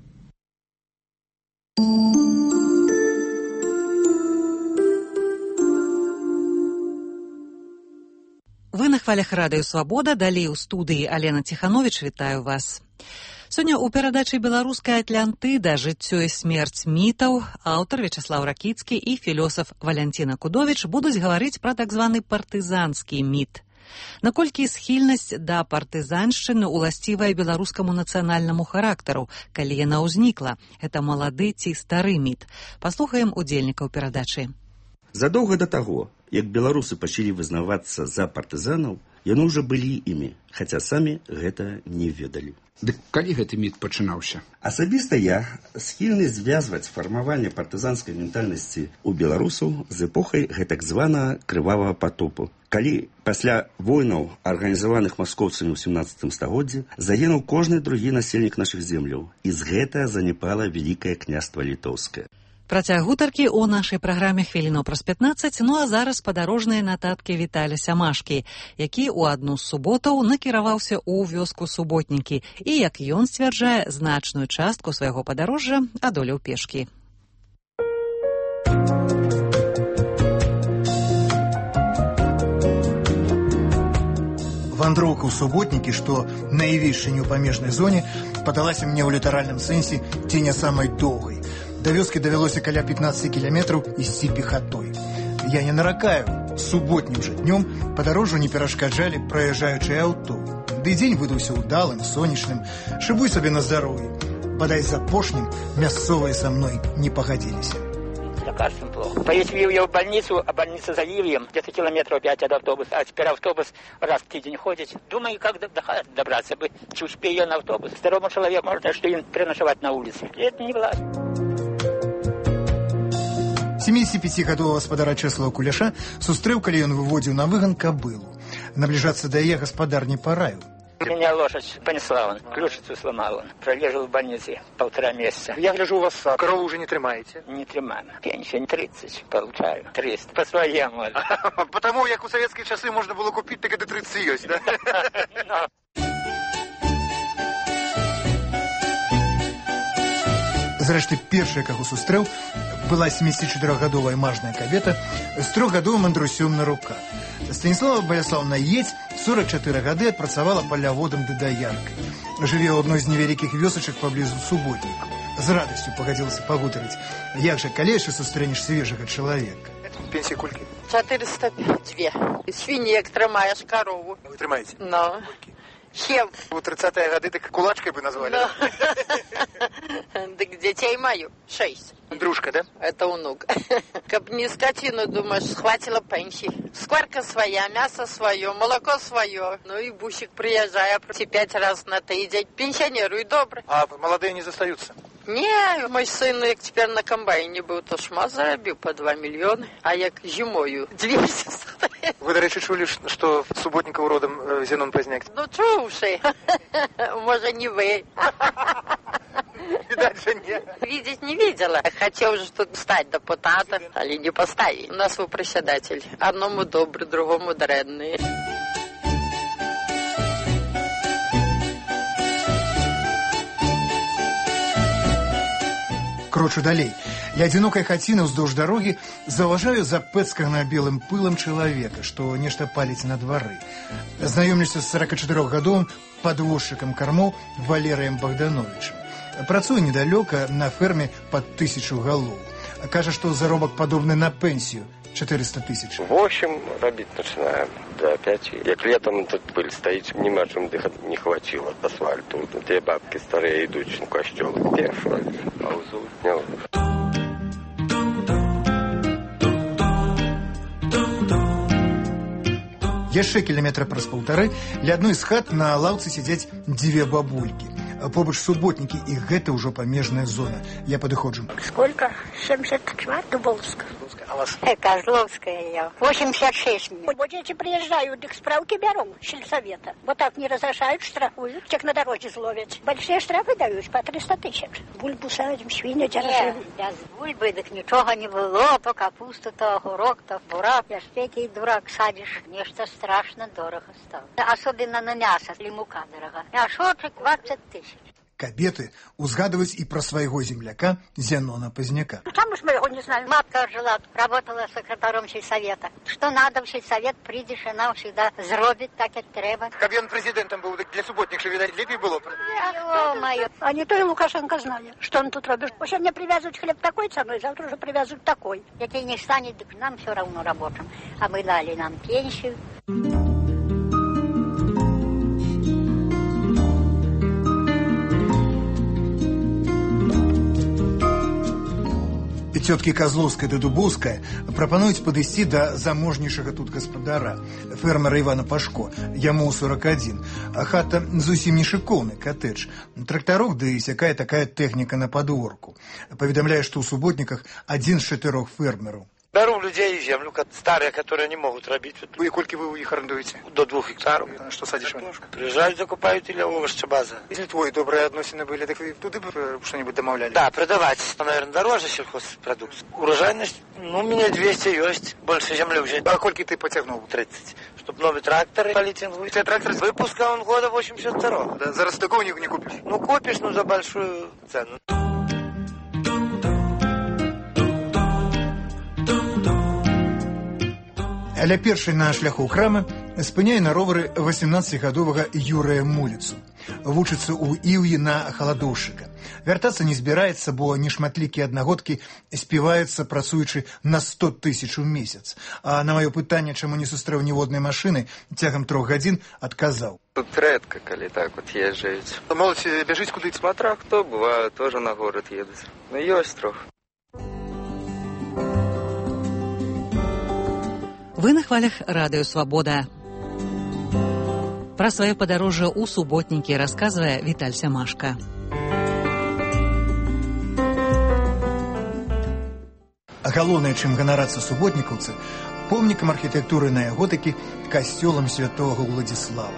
Вы на хвалях радыё Свабода, далей у студыі Алена Ціхановіч, вітаю вас. Сёння ў перадачы «Беларуская Атлантыда. Жыццё і смерць мітаў» аўтар Вячаслаў Ракіцкі і філёсаф Валянціна Кудовіч будуць гаварыць пра так званы партызанскі міт. Наколькі схільнасць да партызаншчыны уласцівая беларускаму нацыянальнаму характару, калі яна ўзнікла? Гэта малады ці стары міт? Паслухаем удзельнікаў перадачы. Задоўга да таго, як беларусы пачалі вызнавацца за партызанаў, яны ўжо былі імі, хаця самі гэта не ведалі. Дык калі гэты міт пачынаўся? Асабіста я схільны звязваць фармаванне партызанскай ментальнасці ў беларусаў з эпохай гэтак званага крывавага патопу, калі пасля войнаў, арганізаваных маскоўцамі ў сямнаццатым стагоддзі, загінуў кожны другі насельнік нашых земляў, і з гэтага занепала Вялікае княства Літоўскае. Працяг гутаркі ў нашай праграме хвіліну праз пятнаццаць, ну а зараз падарожныя нататкі Віталя Сямашкі, які ў адну з суботаў накіраваўся ў вёску Суботнікі і, як ён сцвярджае, значную частку свайго падарожжа адолеў пешкі. Вандроўка ў Суботнікі, што найвішчай у памежнай зоне, падалася мне ў літаральным сэнсе ці не самай доўгай. До вёскі давялося каля пятнаццаць кіламетраў ісці пехатой. Я не наракаю, суботнім жа днём падарожжу не перашкаджалі праязджаючыя аўто. Ды дзень выдаўся ўдалым, сонечным, шыбуй сабе на здароўе. Бадай з апошнім мясцовыя са мной не пагадзіліся. Лекарством плохо. Поездил я в больницу, а больница за Ивьем, где-то километров пять от автобуса, а теперь автобус раз в тиждень ходит. Думаю, как до, до добраться бы, чи успею я на автобус. Здоровому человеку можно что им переночевать на улице. И это не власть. семидесятипятигадового гаспадара Чэслава Куляша сустрэў, калі ён выводзіў на выган кабылу. Наближаться да яе гаспадар не параіў. Меня лошадь понесла, он ключицу сломал, он пролежал в больнице полтора месяца. Я гляжу, у вас корову уже не тримаете? Не тримаем. Пенсию тридцать получаю, триста. По своему. Потому, как у советские часы можно было купить, так это тридцать есть, да? Зрэшты, першая, каго сустрэў, была семидесятичетырохгадовая мажная кабета з трохгадовым андрусём на руках. Станіслава Баяслаўна Едзь сорок чатыры гады адпрацавала паляводам ды даяркай. Жыве ў адной з невялікіх вёсачак паблізу Суботнікаў. З радасцю пагадзілася пагутарыць. Як жа, калі яшчэ сустрэнеш свежага чалавека? Пенсія колькі? четыреста две. Свінек трымаеш, корову. Вы трымаеце? Ну. Хем. У тридцатые годы так кулачкой бы назвали. Так детей мою шесть. Дружка, да? Это внук. Как не скотину, думаешь, схватила пенсии. Скварка своя, мясо свое, молоко свое. Ну и бусик приезжая пять раз на тыдень. Пенсионеру и добрый. А молодые не застаются? Не, мой сын, як теперь на комбайне был, то шма заробил по два миллиона, а як зимою двести. Вы, до речі, чули, что Суботников родом э, Зенон Поздняк? Ну, чувший. Может, не вы. Видать же нет. Видеть не видела. Хотел же тут стать депутатом, але не поставить. У нас вы председатель. Одному добрый, другому дрэнный. Крочу далей. Ля адзінокай хаціны ўздоўж дарогі заўважаю запэцкага белым пылам чалавека, што нешта паліць на двары. Знаёмлюся з сорокачатырохгадовым падвозчыкам кармоў Валерыем Богдановичем. Працуе недалёка на ферме пад тысячу галоў. Кажа, што заробак падобны на пенсію четыреста тысяч. В общем, робить начинаем до пяти. Як летом тут пыль стоит, нема чем дыхать не хватило асфальту. Те бабки старые идут в костёл. Первый, паузу снял. Яшчэ кіламетра праз паўтары ля адной з хат на лаўцы сядзяць дзве бабулькі. Побач Суботнікі, і гэта ўжо памежная зона. Я падыходжу. Сколько? семьдесят два, Дубовская. А вас? Козловская я. восемьдесят шесть. Вот эти приезжают, их справки беру, сельсовета. Вот так не разрешают, штрафуют, тех на дороге зловят. Большие штрафы дают по триста тысяч. Бульбу садим, свинья держим. Я с бульбой, так ничего не было. То капусту, то огурок, то бурак. Я ж петей дурак садишь. Нечто страшно дорого стало. Особенно на мясо, или мука дорога. Мяшочек двадцать тысяч. Кабеты узгадываюць і пра свайго земляка Зенона Поздняка. Там уж мы его не знаем. Матка жила, работала секретарем сельсовета. Что надо в сельсовет, придешь, она всегда зробит так, как треба. Каб ён президентом был, так для Суботников, видать, лепей было. Ё-моё. А не то и Лукашенко знали, что он тут робит. Сегодня привязывают хлеб такой ценой, завтра уже привязывают такой. Если не станет, так нам все равно работаем. А мы дали нам пенсию. Цёткі Козловская да Дубовская прапануюць падысці да заможнейшага тут гаспадара, фермера Івана Пашко, яму сорок один. А хата зусім не шыкоўны катэдж. Трактарок, ды да сякая такая тэхніка на падворку. Паведамляе, што ў Суботніках адзін з чатырох фермераў. Беру людей землю, старые, которые не могут робить. Вы сколько вы их арендуете? До двух гектаров. А что садишь? Приезжают, закупают или овощи база. Если твои добрые отношения были, так вы туда бы что-нибудь домовляли? Да, продавать, наверное, дороже сельхозпродукции. Урожайность, ну, у меня двести есть, больше земли уже. А сколько ты потягнул? тридцать. Чтобы новый трактор полетел. Ты трактор? Выпуска он года восемьдесят второго. Да, зараз такого не, не купишь? Ну, купишь, но за большую цену. Аля перший на шляху храма спыняе на ровары восемнадцацігадовага Юрыя Муліцу. Вучыцца ў Іўі на халадоўшчыка. Вяртацца не збіраецца, бо нешматлікія аднагодкі співаюцца, працуючы на сто тысяч у месяц. А на маё пытанне, чаму не сустрэў ніводнай машыны, цягам трох гадзін адказаў. Тут рэдка, калі так вот езжаюць. Моладзь бяжыць куды-ць? Смотря хто, бывае, тоже на горад едуць. Ну, ёсць трох. Вы на хвалях радыё «Свабода». Пра сваё падарожжа ў суботнікі расказвае Віталь Сямашка. А галоўнае, чым ганарацца суботнікаўцы, помнікам архітэктуры неаготыкі касцёлам святога Уладзіслава.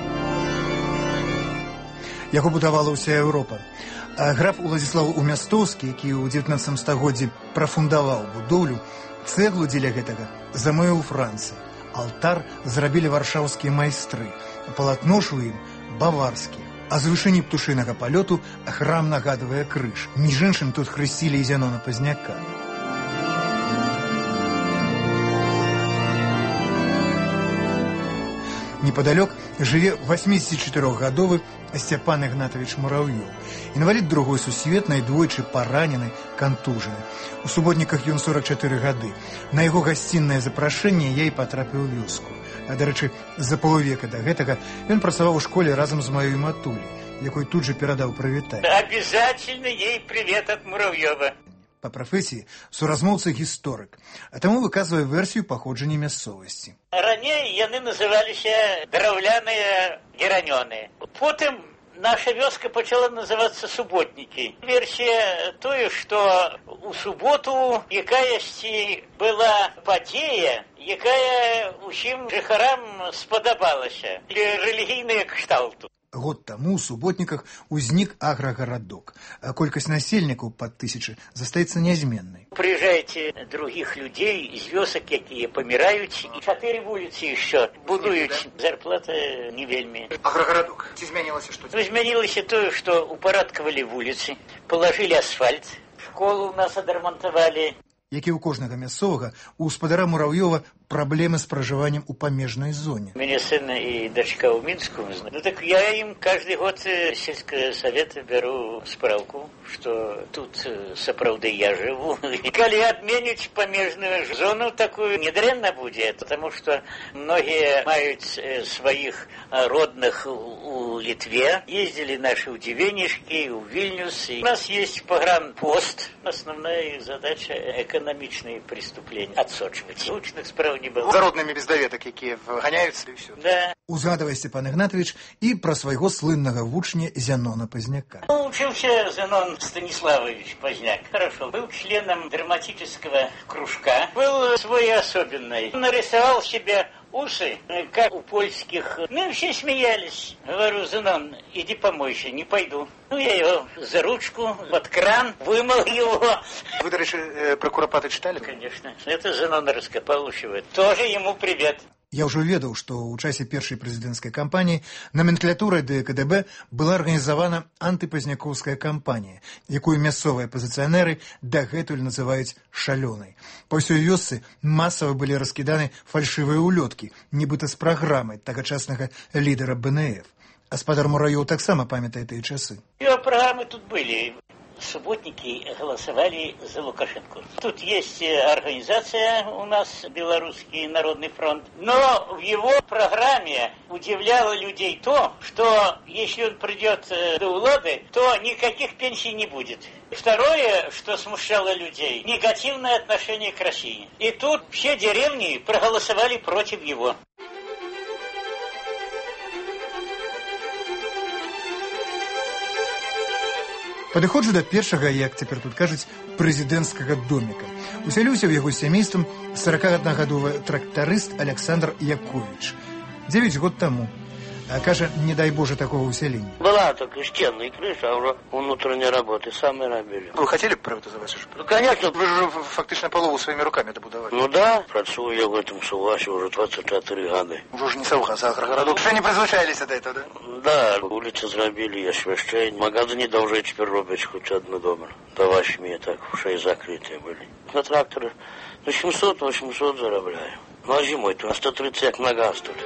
Яго будавала ўся Еўропа. А граф Уладзіслаў Умястоўскі, які ў дзевятнаццатым стагоддзі прафундаваў будоўлю, цэглу дзеля гэтага замовіў у Францыі. Алтар зрабілі варшаўскія майстры, палатно ж у ім баварскія. А з вышыні птушынага палёту храм нагадвае крыж. Між іншым тут хрысцілі і Зянона Пазняка. Непадалёк жыве восьмідзесятчатырохгадовы Сцяпан Ігнатавіч Мураўёў. Інвалід другой сусветнай, двойчы паранены, кантужаны. У суботніках ён сорак чатыры гады. На яго гасціннае запрашэнне я і потрапіў у вёску. А, дарэчы, за паўвека да гэтага ён працаваў у школе разам з маёй матуляй, якой тут жа перадаў прывітанне. Обязательно ей привет от Муравьева. Па прафесіі суразмоўца гісторык, а таму выказвае версію паходжання мясцовасці. Раней яны называліся драўляныя геранёны. Потым наша вёска пачала называцца суботнікі. Версія тое, што у суботу якаясьці была падзея, якая усім жыхарам спадабалася. Рэлігійныя кшталту. Год таму у суботніках узнік аграгарадок, а колькасць насельнікаў пад тысячы застаецца нязменнай. Прыязджаеце другіх людзей з вёсак, якія паміраюць, і чатыры вуліцы яшчэ будуюць. Зарплата не вельмі. Аграгарадок. Ці змянілася што? Змянілася тое, што упарадкавалі вуліцы, палажылі асфальт, школу ў нас адрамантавалі. Як і ў кожнага мясцовага, у гаспадара Мураўёва праблемы з пражываннем у памежнай зоне. У мяне сын і дачка ў Мінску. Ну так я ім каждый год сельскага савета бяру справку, што тут сапраўды я жыву. І калі адменяць памежную зону, такую недрэнна будзе, потому што многія маюць сваіх родных у Літве, ездили наши ў Дзівенішкі, ў Вільнюс. У нас есть погранпост. Основная их задача экономичные преступления отсочивать. Лучных справ не было. За роднымі без даведак, якія ганяюцца і ўсё. Да. Узгадывае Сцяпан Ігнатавіч і пра свайго слыннага вучня Зянона Пазняка. Ну, учился Зянон Станиславович Позняк. Хорошо. Был членом драматического кружка. Был свой особенный. Нарисовал себе усы, как у польских. Ну, все смеялись. Говорю, Зенон, иди помойся, не пойду. Ну, я его за ручку, под кран, вымыл его. Вы, до речи, про Куропаты читали? Конечно. Это Зенон Раскопалушева. Тоже ему привет. Я ўжо ведаў, што ў часе першай прэзідэнцкай кампаніі номенклатурай ДКДБ была арганізавана антыпазнякоўская кампанія, якую мясцовыя апазіцыянеры дагэтуль называюць шалёнай. Па ўсёй вёсцы масава былі раскіданы фальшывыя улёткі, нібыта з праграмай тагачаснага лідара БНФ. Гаспадар Мураўёў таксама памятае тыя часы. Его программы тут были. Субботники голосовали за Лукашенко. Тут есть организация у нас, Белорусский народный фронт. Но в его программе удивляло людей то, что если он придет до власти, то никаких пенсий не будет. Второе, что смущало людей, негативное отношение к России. И тут все деревни проголосовали против его. Падыходжу да першага, як цяпер тут кажуць, прэзідэнцкага доміка. Усяліўся ў яго сямействам сорокааднагадовы трактарыст Александр Якович. Девять год таму. А кажа, не дай Боже такого усиления. Была только стенная крыша, а уже внутренние работы сами робили. Вы хотели бы приватизовать? Ну, конечно. Вы же фактично полову своими руками добудовали. Ну да, працую я в этом Суваше уже двадцать четыре года. Вы уже не Савуха, а Агрогородок. Уже не призвучались до этого, да? Да, улицы зробили, я священь. Магазины должны теперь робить хоть одну дома. До восьми, так, уже и закрытые были. На тракторы ну семьсот-восемьсот заробляю. Ну а зимой-то сто тридцать на газ тут.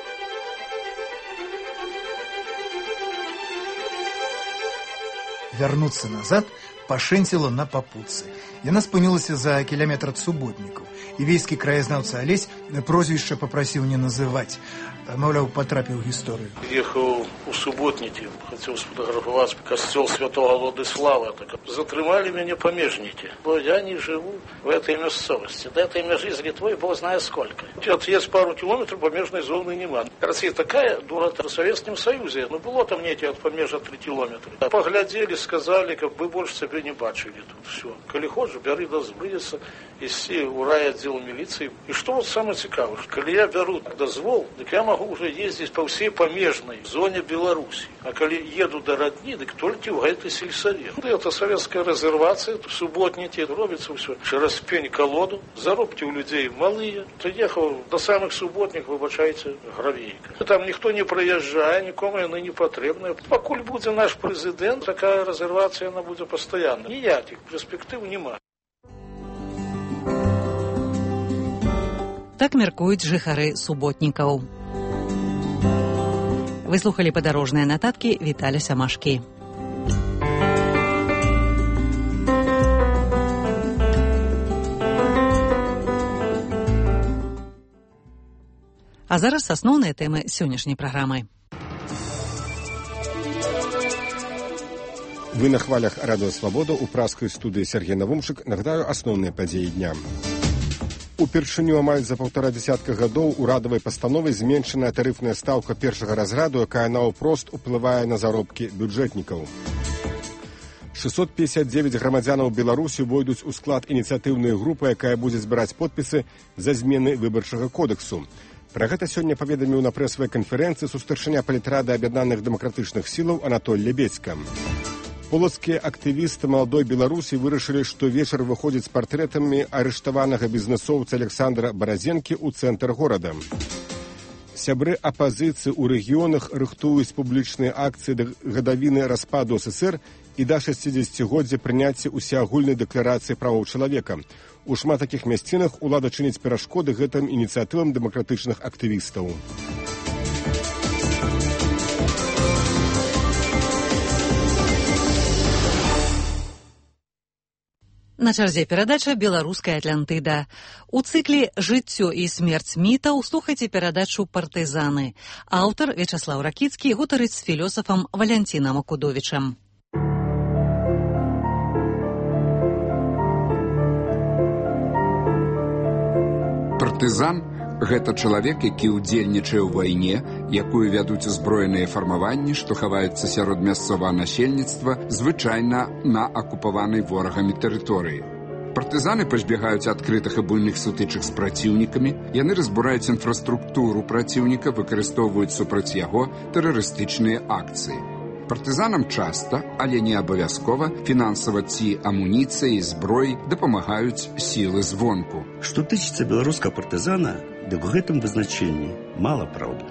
Вярнуцца назад пашэнціла на папутцы. Яна спынілася за кіляметр ад суботнікаў. І вейскі краязнаўца Алесь прозвішча папрасіў не называць. Маўляў, патрапіў у гісторыю. Ехаў у суботнікі, хацеў сфотаграфаваць касцёл святого Владислава. Так затрымалі мяне памежнікі, бо я не жыву в этой мясцовасці. До этой мяжы з Літвой бог знае сколько. Отъезд пару километров, памежнай зоны нема. Россия такая дура в Советском Союзе. Ну, было там некі от памежа три километра. Поглядели, сказали, как вы больше себе не бачили тут. Все. Коли хочешь, бяры дозволиться, ісці у райотдел милиции. И что вот самое цікавое, коли я беру дозвол, так я могу уже ездить по всей помежной зоне Беларуси. А коли еду до родни, так только в гэты сельсовет. Это советская резервация, субботники, робится все. Через пень-колоду, заробки у людей малые. То ехал до самых субботников, выбачайте, гравейка. Там никто не проезжает, никому она не потребна. Покуль будет наш президент, такая резервация, она будет постоянно. Никаких перспектив нема. Так мяркуюць жыхары суботнікаў. Выслухалі падарожныя нататкі Віталя Самашкі. А зараз асноўныя тэмы сённяшняй праграмы. Вы на хвалях Радыё Свабода у праскай студыі Сергей Навумчык. Нагадаю асноўныя падзеі дня. Упершыню амаль за паўтара дзясятка гадоў урадавай пастановай зменшаная тарыфная стаўка першага разраду, якая наўпрост уплывае на заробкі бюджэтнікаў. шестьсот пятьдесят девять грамадзянаў Беларусі увойдуць у склад ініцыятыўнай групы, якая будзе збіраць подпісы за змены выбарчага кодексу. Пра гэта сёння паведаміў на прэсавай канферэнцыі сустарчыня палітрады аб'яднаных дэмакратычных сілаў Анатоль Лебедзька. Полацкія актывісты маладой Беларусі вырашылі, што вечар выходзіць з партрэтамі арыштаванага бізнэсоўца Александра Баразенкі ў цэнтр горада. Сябры апазіцыі ў рэгіёнах рыхтуюць публічныя акцыі да гадавіны распаду СССР і да шасцідзесяцігоддзя прыняцця усеагульнай дэкларацыі правоў чалавека. У шмат такіх мясцінах улада чыніць перашкоды гэтым ініцыятывам дэмакратычных актывістаў. На чарзе перадача «Беларуская Атлантыда». У цыкле «Жыццё і смерць мітаў» слухайце перадачу «Партызаны». Аўтар Вячаслаў Ракіцкі гутарыць з філёсафам Валянцінам Акудовічам. Партызан – гэта чалавек, які ўдзельнічае ў вайне, якую вядуць узброеныя фармаванні, што хаваюцца сярод мясцовага насельніцтва, звычайна на акупаванай ворагамі тэрыторыі. Партызаны пазбягаюць адкрытых і буйных сутычак з праціўнікамі, яны разбураюць інфраструктуру праціўніка, выкарыстоўваюць супраць яго тэрарыстычныя акцыі. Партызанам часта, але не абавязкова, фінансава ці амуніцыяй і зброяй дапамагаюць сілы звонку. Што тычыцца беларускага партызана, дык у гэтым вызначэнні мала праўды.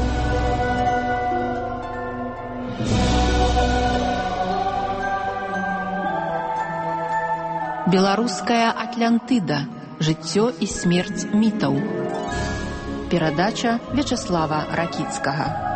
Беларуская Атлантыда. Жыццё і смерць мітаў. Перадача Вячаслава Ракіцкага.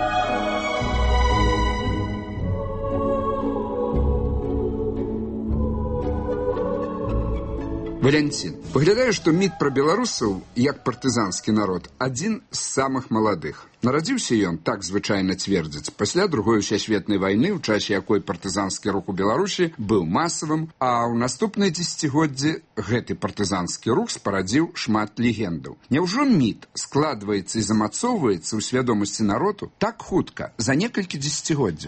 Валянцін, паглядаю, што міт пра беларусаў, як партызанскі народ, адзін з самых маладых. Нарадзіўся ён, так звычайна цвердзяць, пасля другой сусветнай вайны, у часе якой партызанскі рух у Беларусі быў масавым, а ў наступныя дзесяцігоддзі гэты партызанскі рух спарадзіў шмат легендаў. Няўжо міт складваецца і замацоўваецца ў свядомасці народу так хутка, за некалькі дзесяцігоддзяў?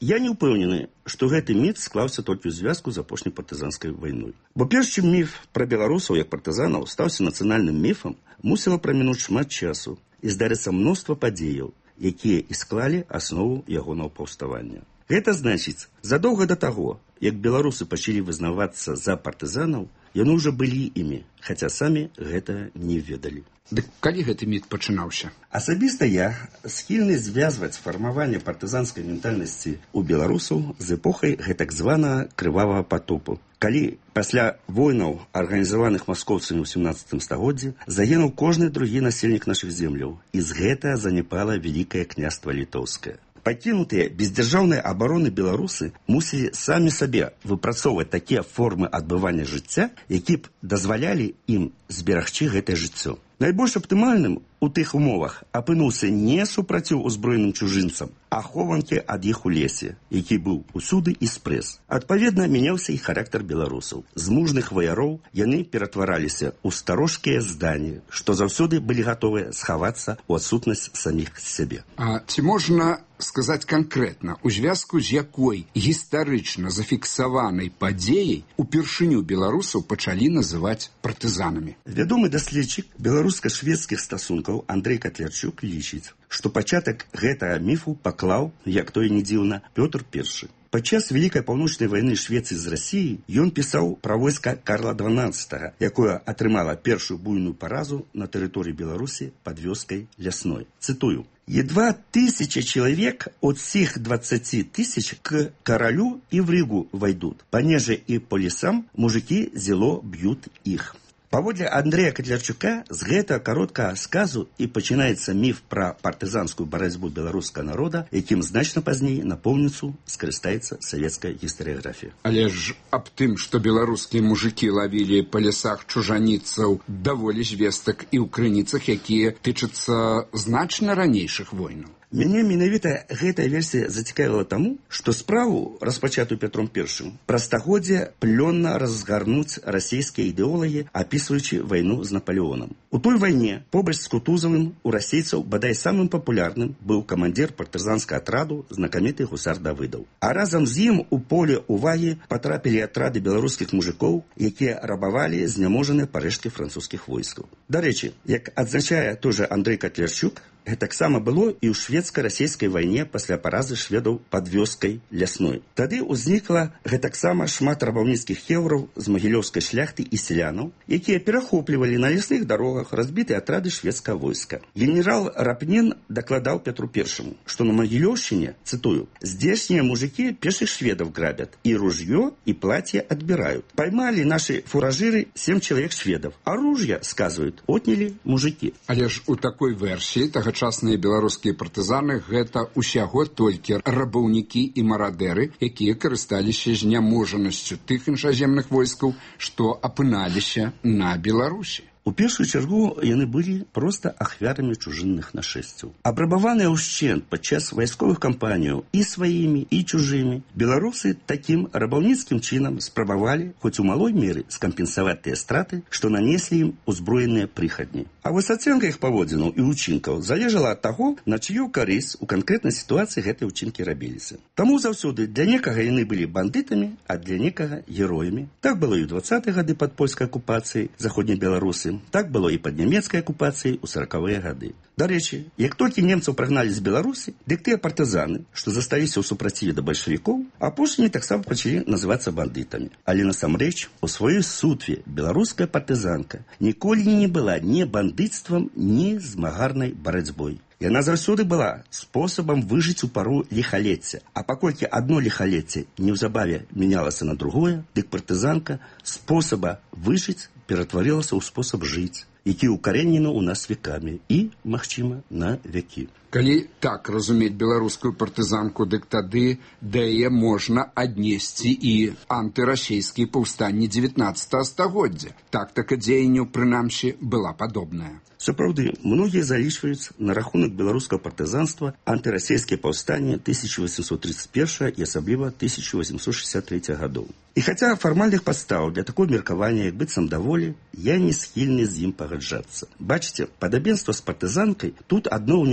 Я не ўпэўнены, што гэты міф склаўся толькі ў звязку з апошняй партызанскай вайной. Бо перш чым міф пра беларусаў як партызанаў стаўся нацыянальным міфам, мусіла прамінуць шмат часу і здарыцца мноства падзеяў, якія і склалі аснову ягонага паўставання. Гэта значыць, задоўга да таго, як беларусы пачалі вызнавацца за партызанаў, яны ўжо былі імі, хаця самі гэта не ведалі. Дык калі гэты міф пачынаўся? Асабіста я схільны звязваць фармаванне партызанскай ментальнасці ў беларусаў з эпохай гэтак званага крывавага патопу, калі пасля войнаў, арганізаваных маскоўцамі ў сямнаццатым стагоддзі, загінуў кожны другі насельнік нашых земляў, і з гэтага заняпала вялікае княства літоўскае. Пакінутыя бездзяржаўнай абароны беларусы мусілі самі сабе выпрацоўваць такія формы адбывання жыцця, якія б дазвалялі ім зберагчы гэтае жыццё. Найбольш аптымальным у тых умовах апынуўся не супраціў узброеным чужынцам, а хованкі ад іх у лесе, які быў усюды і спрэс. Адпаведна, мяняўся і характар беларусаў. З мужных ваяроў яны ператвараліся ў старожкія здані, што заўсёды былі гатовыя схавацца ў адсутнасць саміх сябе. А ці можна сказаць канкрэтна, у звязку з якой гістарычна зафіксаванай падзеяй упершыню беларусаў пачалі называць партызанамі? Вядомы даследчык беларуска-шведскіх стасункаў Андрэй Катлярчук лічыць, што пачатак гэтага міфу паклаў, як то і не дзіўна, Пётр Першы. Падчас Вялікай паўночнай вайны Швецыі з Расіяй ён пісаў пра войска Карла дванаццатага, якое атрымала першую буйную паразу на тэрыторыі Беларусі пад вёскай Лясной. Цытую: «Едва тысяча человек от всех двадцати тысяч к королю и в Ригу войдут. Понеже и по лесам мужики зело бьют их». Паводле Андрэя Катлярчука з гэтага кароткага сказу і пачынаецца міф пра партызанскую барацьбу беларускага народа, якім значна пазней напоўніцу скарыстаецца савецкая гістарыяграфія. Але ж аб тым, што беларускія мужыкі лавілі па лясах чужаніцаў, даволі звестак і ў крыніцах, якія тычацца значна ранейшых войнаў. Мяне менавіта гэтая версія зацікавіла таму, што справу, распачатую Петром Першым, праз стагоддзе плённа разгарнуць расійскія ідэолагі, апісваючы вайну з Наполеонам. У той вайне, побач з Кутузавым, у расейцаў бадай самым папулярным быў камандзір партызанскага атраду знакаміты гусар Давыдаў. А разам з ім у поле увагі патрапілі атрады беларускіх мужикоў, якія рабавалі зняможаныя парэшткі французскіх войскаў. Дарэчы, як адзначае той жа Андрэй Катлярчук, гэтаксама было і ў шведска-расійскай вайне пасля паразы шведаў пад вёскай Лясной. Тады ўзнікла гэтаксама шмат рабаўніцкіх хеўраў з магілёўскай шляхты і селянаў, якія перахоплівалі на лясных дарогах разбітыя атрады шведскага войска. Генерал Рапнен дакладаў Петру Першаму, што на Магілёўшчыне, цытую, «здешние мужики пеших шведов грабят, и ружье, и платье отбирают. Поймали наши фуражиры семь человек шведов, а ружья, сказывают, отняли мужики». Але ж у такой версіі тагачасныя беларускія партызаны гэта ўсяго толькі рабаўнікі і марадэры, якія карысталіся зняможанасцю тых іншаземных войскаў, што апыналіся на Беларусі. У першую чаргу яны былі проста ахвярамі чужынных нашэсцяў. Абрабаваныя ўшчэнт падчас вайсковых кампаніяў і сваімі, і чужымі, беларусы такім рабаўніцкім чынам спрабавалі, хоць у малой меры, скампенсаваць тыя страты, што нанеслі ім узброеныя прыхадні. А вось ацэнка іх паводзінаў і ўчынкаў залежала ад таго, на чыю карысць у канкрэтнай сітуацыі гэтыя ўчынкі рабіліся. Таму заўсёды для некага яны былі бандытамі, а для некага героямі. Так было і ў дваццатыя гады пад польскай акупацыяй заходняй Беларусы. Так было і пад нямецкай акупацыяй у саракавыя гады. Дарэчы, як толькі немцаў прагналі з Беларусі, дык тыя партызаны, што засталіся ў супраціве да бальшавікоў, апошнімі таксама пачалі называцца бандытамі. Але насамрэч, у сваёй сутве беларуская партызанка ніколі не была ні бандыцтвам, ні змагарнай барацьбой. Яна заўсёды была спосабам выжыць у пару ліхалецця. А паколькі адно ліхалецце неўзабаве мянялася на другое, дык партызанка спосаба выжыць ператварылася ў спосаб жыць, які ўкарэнены ў нас векамі і, магчыма, на вякі. Калі так разумець беларускую партызанку, дык тады да яе можна аднесці і антырасійскія паўстанні дзевятнаццатага стагоддзя. Тактыка дзеянняў, прынамсі, была падобная. Сапраўды, многія залічваюць на рахунак беларускага партызанства антырасійскія паўстанні тысяча восемьсот тридцать первого і асабліва тысяча восемьсот шестьдесят третьего гадоў. І хаця фармальных падстаў для такого меркавання, як быццам даволі, я не схільны з ім пагаджацца. Бачыце, падабенства з партызанкай тут адно ў некаторых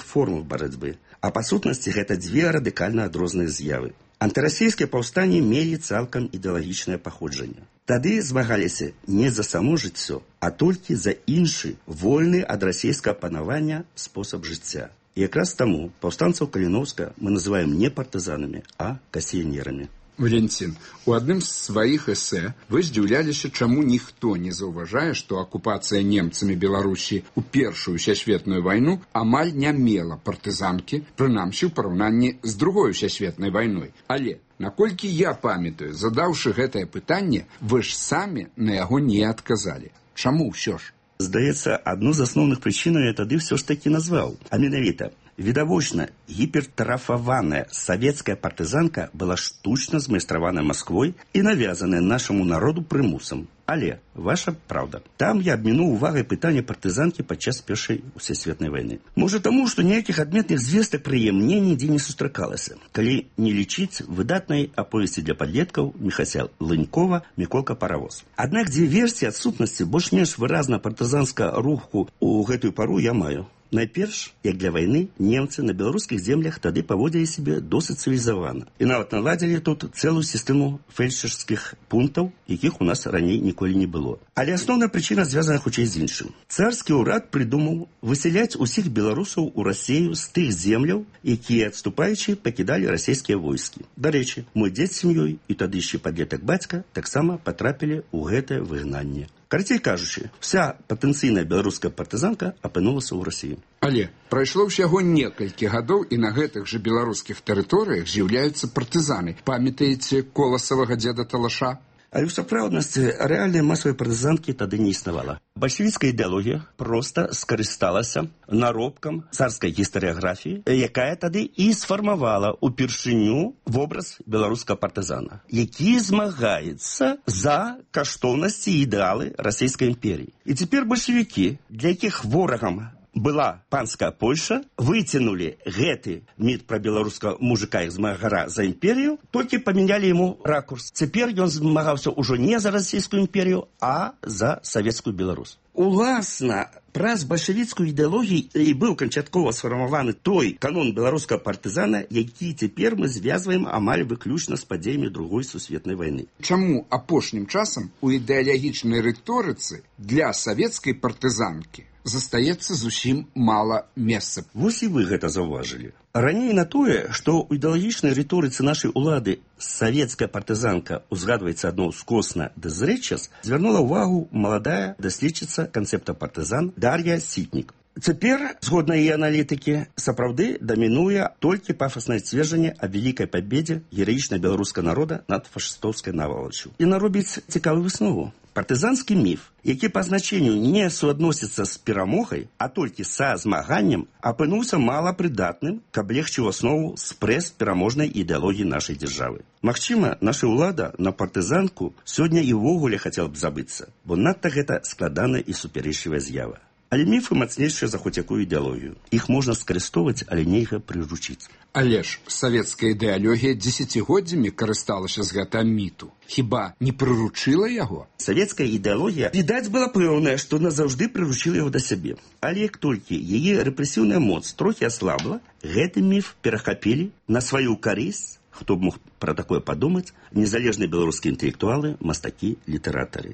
формах барацьбы, а па сутнасці гэта дзве радыкальна адрозныя з'явы. Антырасійскія паўстанні мелі цалкам ідэалагічнае паходжанне. Тады змагаліся не за само жыццё, а толькі за іншы, вольны ад расійскага панавання спосаб жыцця. І якраз таму паўстанцаў Каліноўска мы называем не партызанамі, а касіянерамі. Валентин, у адным з сваіх эсэ вы здзіўляліся, чаму ніхто не заўважае, што акупацыя немцамі Беларусі ў першую сусветную вайну амаль не мела партызанкі, прынамсі ў параўнанні з другой сусветнай вайной. Але, наколькі я памятаю, задаўшы гэтае пытанне, вы ж самі на яго не адказалі. Чаму ўсё ж? Здаецца, адну з асноўных прычынаў я тады ўсё ж такі назваў. А менавіта, відавочна, гіпертрафаваная савецкая партызанка была штучна змайстраваная Масквой і навязаная нашаму народу прымусам. Але, ваша праўда, там я абмінуў увагай пытання партызанкі падчас першай сусветнай вайны. Можа таму, што ніякіх адметных звестак пра яе мне нідзе не сустракалася, калі не лічыць выдатнай аповесці для падлеткаў Міхася Лынькова «Міколка паравоз». Аднак дзве версіі адсутнасці больш-менш выразна партызанскага руху ў гэтую пару я маю. Найперш, як для вайны, немцы на беларускіх землях тады паводзілі сябе досыць цывілізавана. І нават наладзілі тут цэлую сістэму фельдшерскіх пунктаў, якіх у нас раней ніколі не было. Але асноўная прычына звязана хутчэй з іншым. Царскі ўрад прыдумаў высяляць усіх беларусаў у Расею з тых земляў, якія, адступаючы, пакідалі расійскія войскі. Дарэчы, мой дзед з сям'ёй і тады яшчэ падлетак бацька таксама патрапілі ў гэтае выгнанне. Карацей кажучы, вся патэнцыйная беларуская партызанка апынулася ў Расіі. Але прайшло ўсяго некалькі гадоў, і на гэтых жа беларускіх тэрыторыях з'яўляюцца партызаны. Памятаеце коласавага дзеда Талаша? Але ў сапраўднасці рэальнай масавай партызанкі тады не існавала. Бальшавіцкая ідэалогія проста скарысталася наробкам царскай гістарыяграфіі, якая тады і сфармавала ўпершыню вобраз беларускага партызана, які змагаецца за каштоўнасці і ідэалы расійскай імперіі. І цяпер бальшавікі, для якіх ворагам была панская Польша, выцянулі гэты міт пра беларускага мужика і змагара за імперію, толькі памянялі яму ракурс. Цяпер ён змагаўся ўжо не за расійскую імперію, а за савецкую Беларусь. Уласна, праз бальшавіцкую ідэалогію і быў канчаткова сфармаваны той канон беларускага партызана, які цяпер мы звязваем амаль выключна з падзеямі другой сусветнай вайны. Чаму апошнім часам у ідэалагічнай рыторыцы для савецкай партызанкі застаецца зусім мала месца? Вось і вы гэта заўважылі. Раней на тое, што ў ідэалагічнай рыторыцы нашай улады савецкая партызанка узгадваецца адно скосна ды зрэдчас, звярнула ўвагу маладая даследчыца канцэпта партызан Дар'я Сітнік. Цяпер, згодна яе аналітыкі, сапраўды дамінуе толькі пафаснае сцверджанне аб вялікай пабедзе гераічна беларускага народа над фашыстоўскай навалаччу. І наробіць цікавую выснову. Партызанскі міф, які па значенню не суадносіцца з перамогай, а толькі са змаганнем, апынуўся малапрыдатным, каб легчы ў аснову спрэс пераможнай ідэалогіі нашай дзяржавы. Магчыма, наша ўлада на партызанку сёння і ўвогуле хацела б забыцца, бо надта гэта складаная і супярэчлівая з'ява. Але міфы мацнейшыя за хоць якую ідэалогію. Іх можна скарыстоваць, але нельга прыручыць. Але ж савецкая ідэалогія дзесяцігоддзямі карысталася з гэтага міту. Хіба не прыручыла яго? Савецкая ідэалогія, відаць, была пэўная, што назаўжды прыручыла яго да сябе. Але як толькі яе рэпрэсіўная моц трохі аслабла, гэты міф перахапілі на сваю карысць, хто б мог пра такое падумаць, незалежныя беларускія інтэлектуалы, мастакі, літаратары.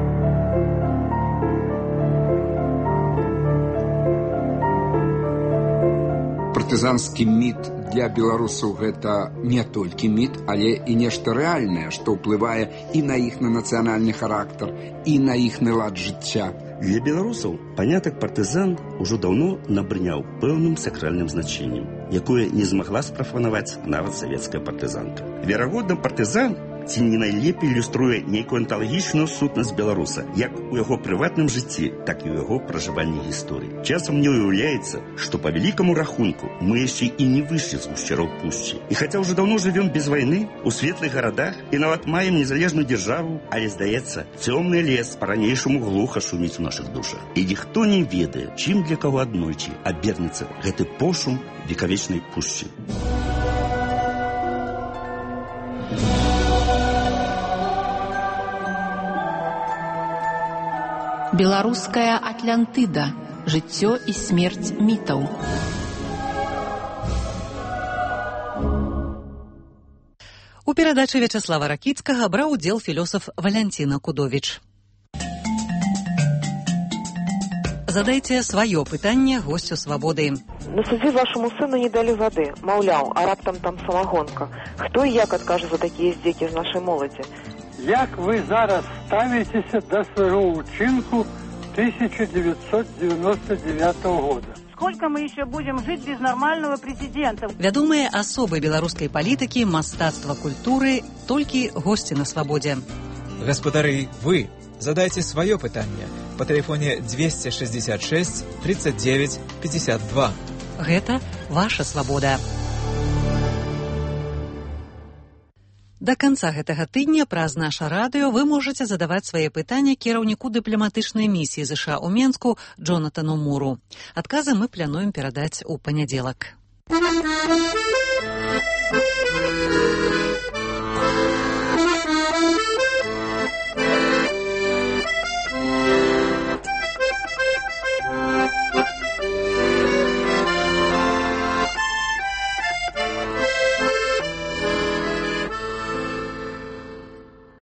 Партызанскі міт для беларусаў гэта не толькі міт, але і нешта рэальнае, што ўплывае і на іхны нацыянальны характар, і на іхны лад жыцця. Для беларусаў панятак партызан ужо даўно набрыняў пэўным сакральным значэннем, якое не змагла спрафанаваць нават савецкая партызанка. Верагодна, партызан ці не найлепей ілюструе нейкую анталагічную сутнасць беларуса, як у яго прыватным жыцці, так і ў яго пражыванні гісторыі. Часам мне ўяўляецца, што па вялікаму рахунку мы яшчэ і не выйшлі з гушчароў пушчы. І хаця ўжо даўно жывём без вайны, у светлых гарадах і нават маем незалежную дзяржаву, але, здаецца, цёмны лес па-ранейшаму глуха шуміць у нашых душах. І ніхто не ведае, чым для каго аднойчы абернецца гэты пошум векавечнай пушчы. Беларуская Атлантыда. Жыццё і смерць мітаў. перадачы Вячаслава Ракіцкага браў удзел філёсаф Валянціна Кудовіч. Задайце сваё пытанне госцю «Свабоды». На суде вашему сыну не дали воды. Маўляў, а раптам там самогонка. Хто і як адкажа за такія здзекі з нашай моладзі? Як вы зараз ставіцеся да свайго ўчынку тысяча девятьсот девяносто девятого года? Сколько мы еще будем жить без нормального президента? Вядомыя асобы беларускай палітыкі, мастацтва, культуры, толькі госці на «Свабодзе». Гаспадары, вы задайте свое пытанне по телефоне двести шестьдесят шесть тридцать девять пятьдесят два. Гэта ваша «Свабода». Да канца гэтага тыдня праз наша радыё вы можаце задаваць свае пытанні кіраўніку дыпламатычнай місіі ЗША ў Менску Джонатану Муру. Адказы мы плануем перадаць у панядзелак.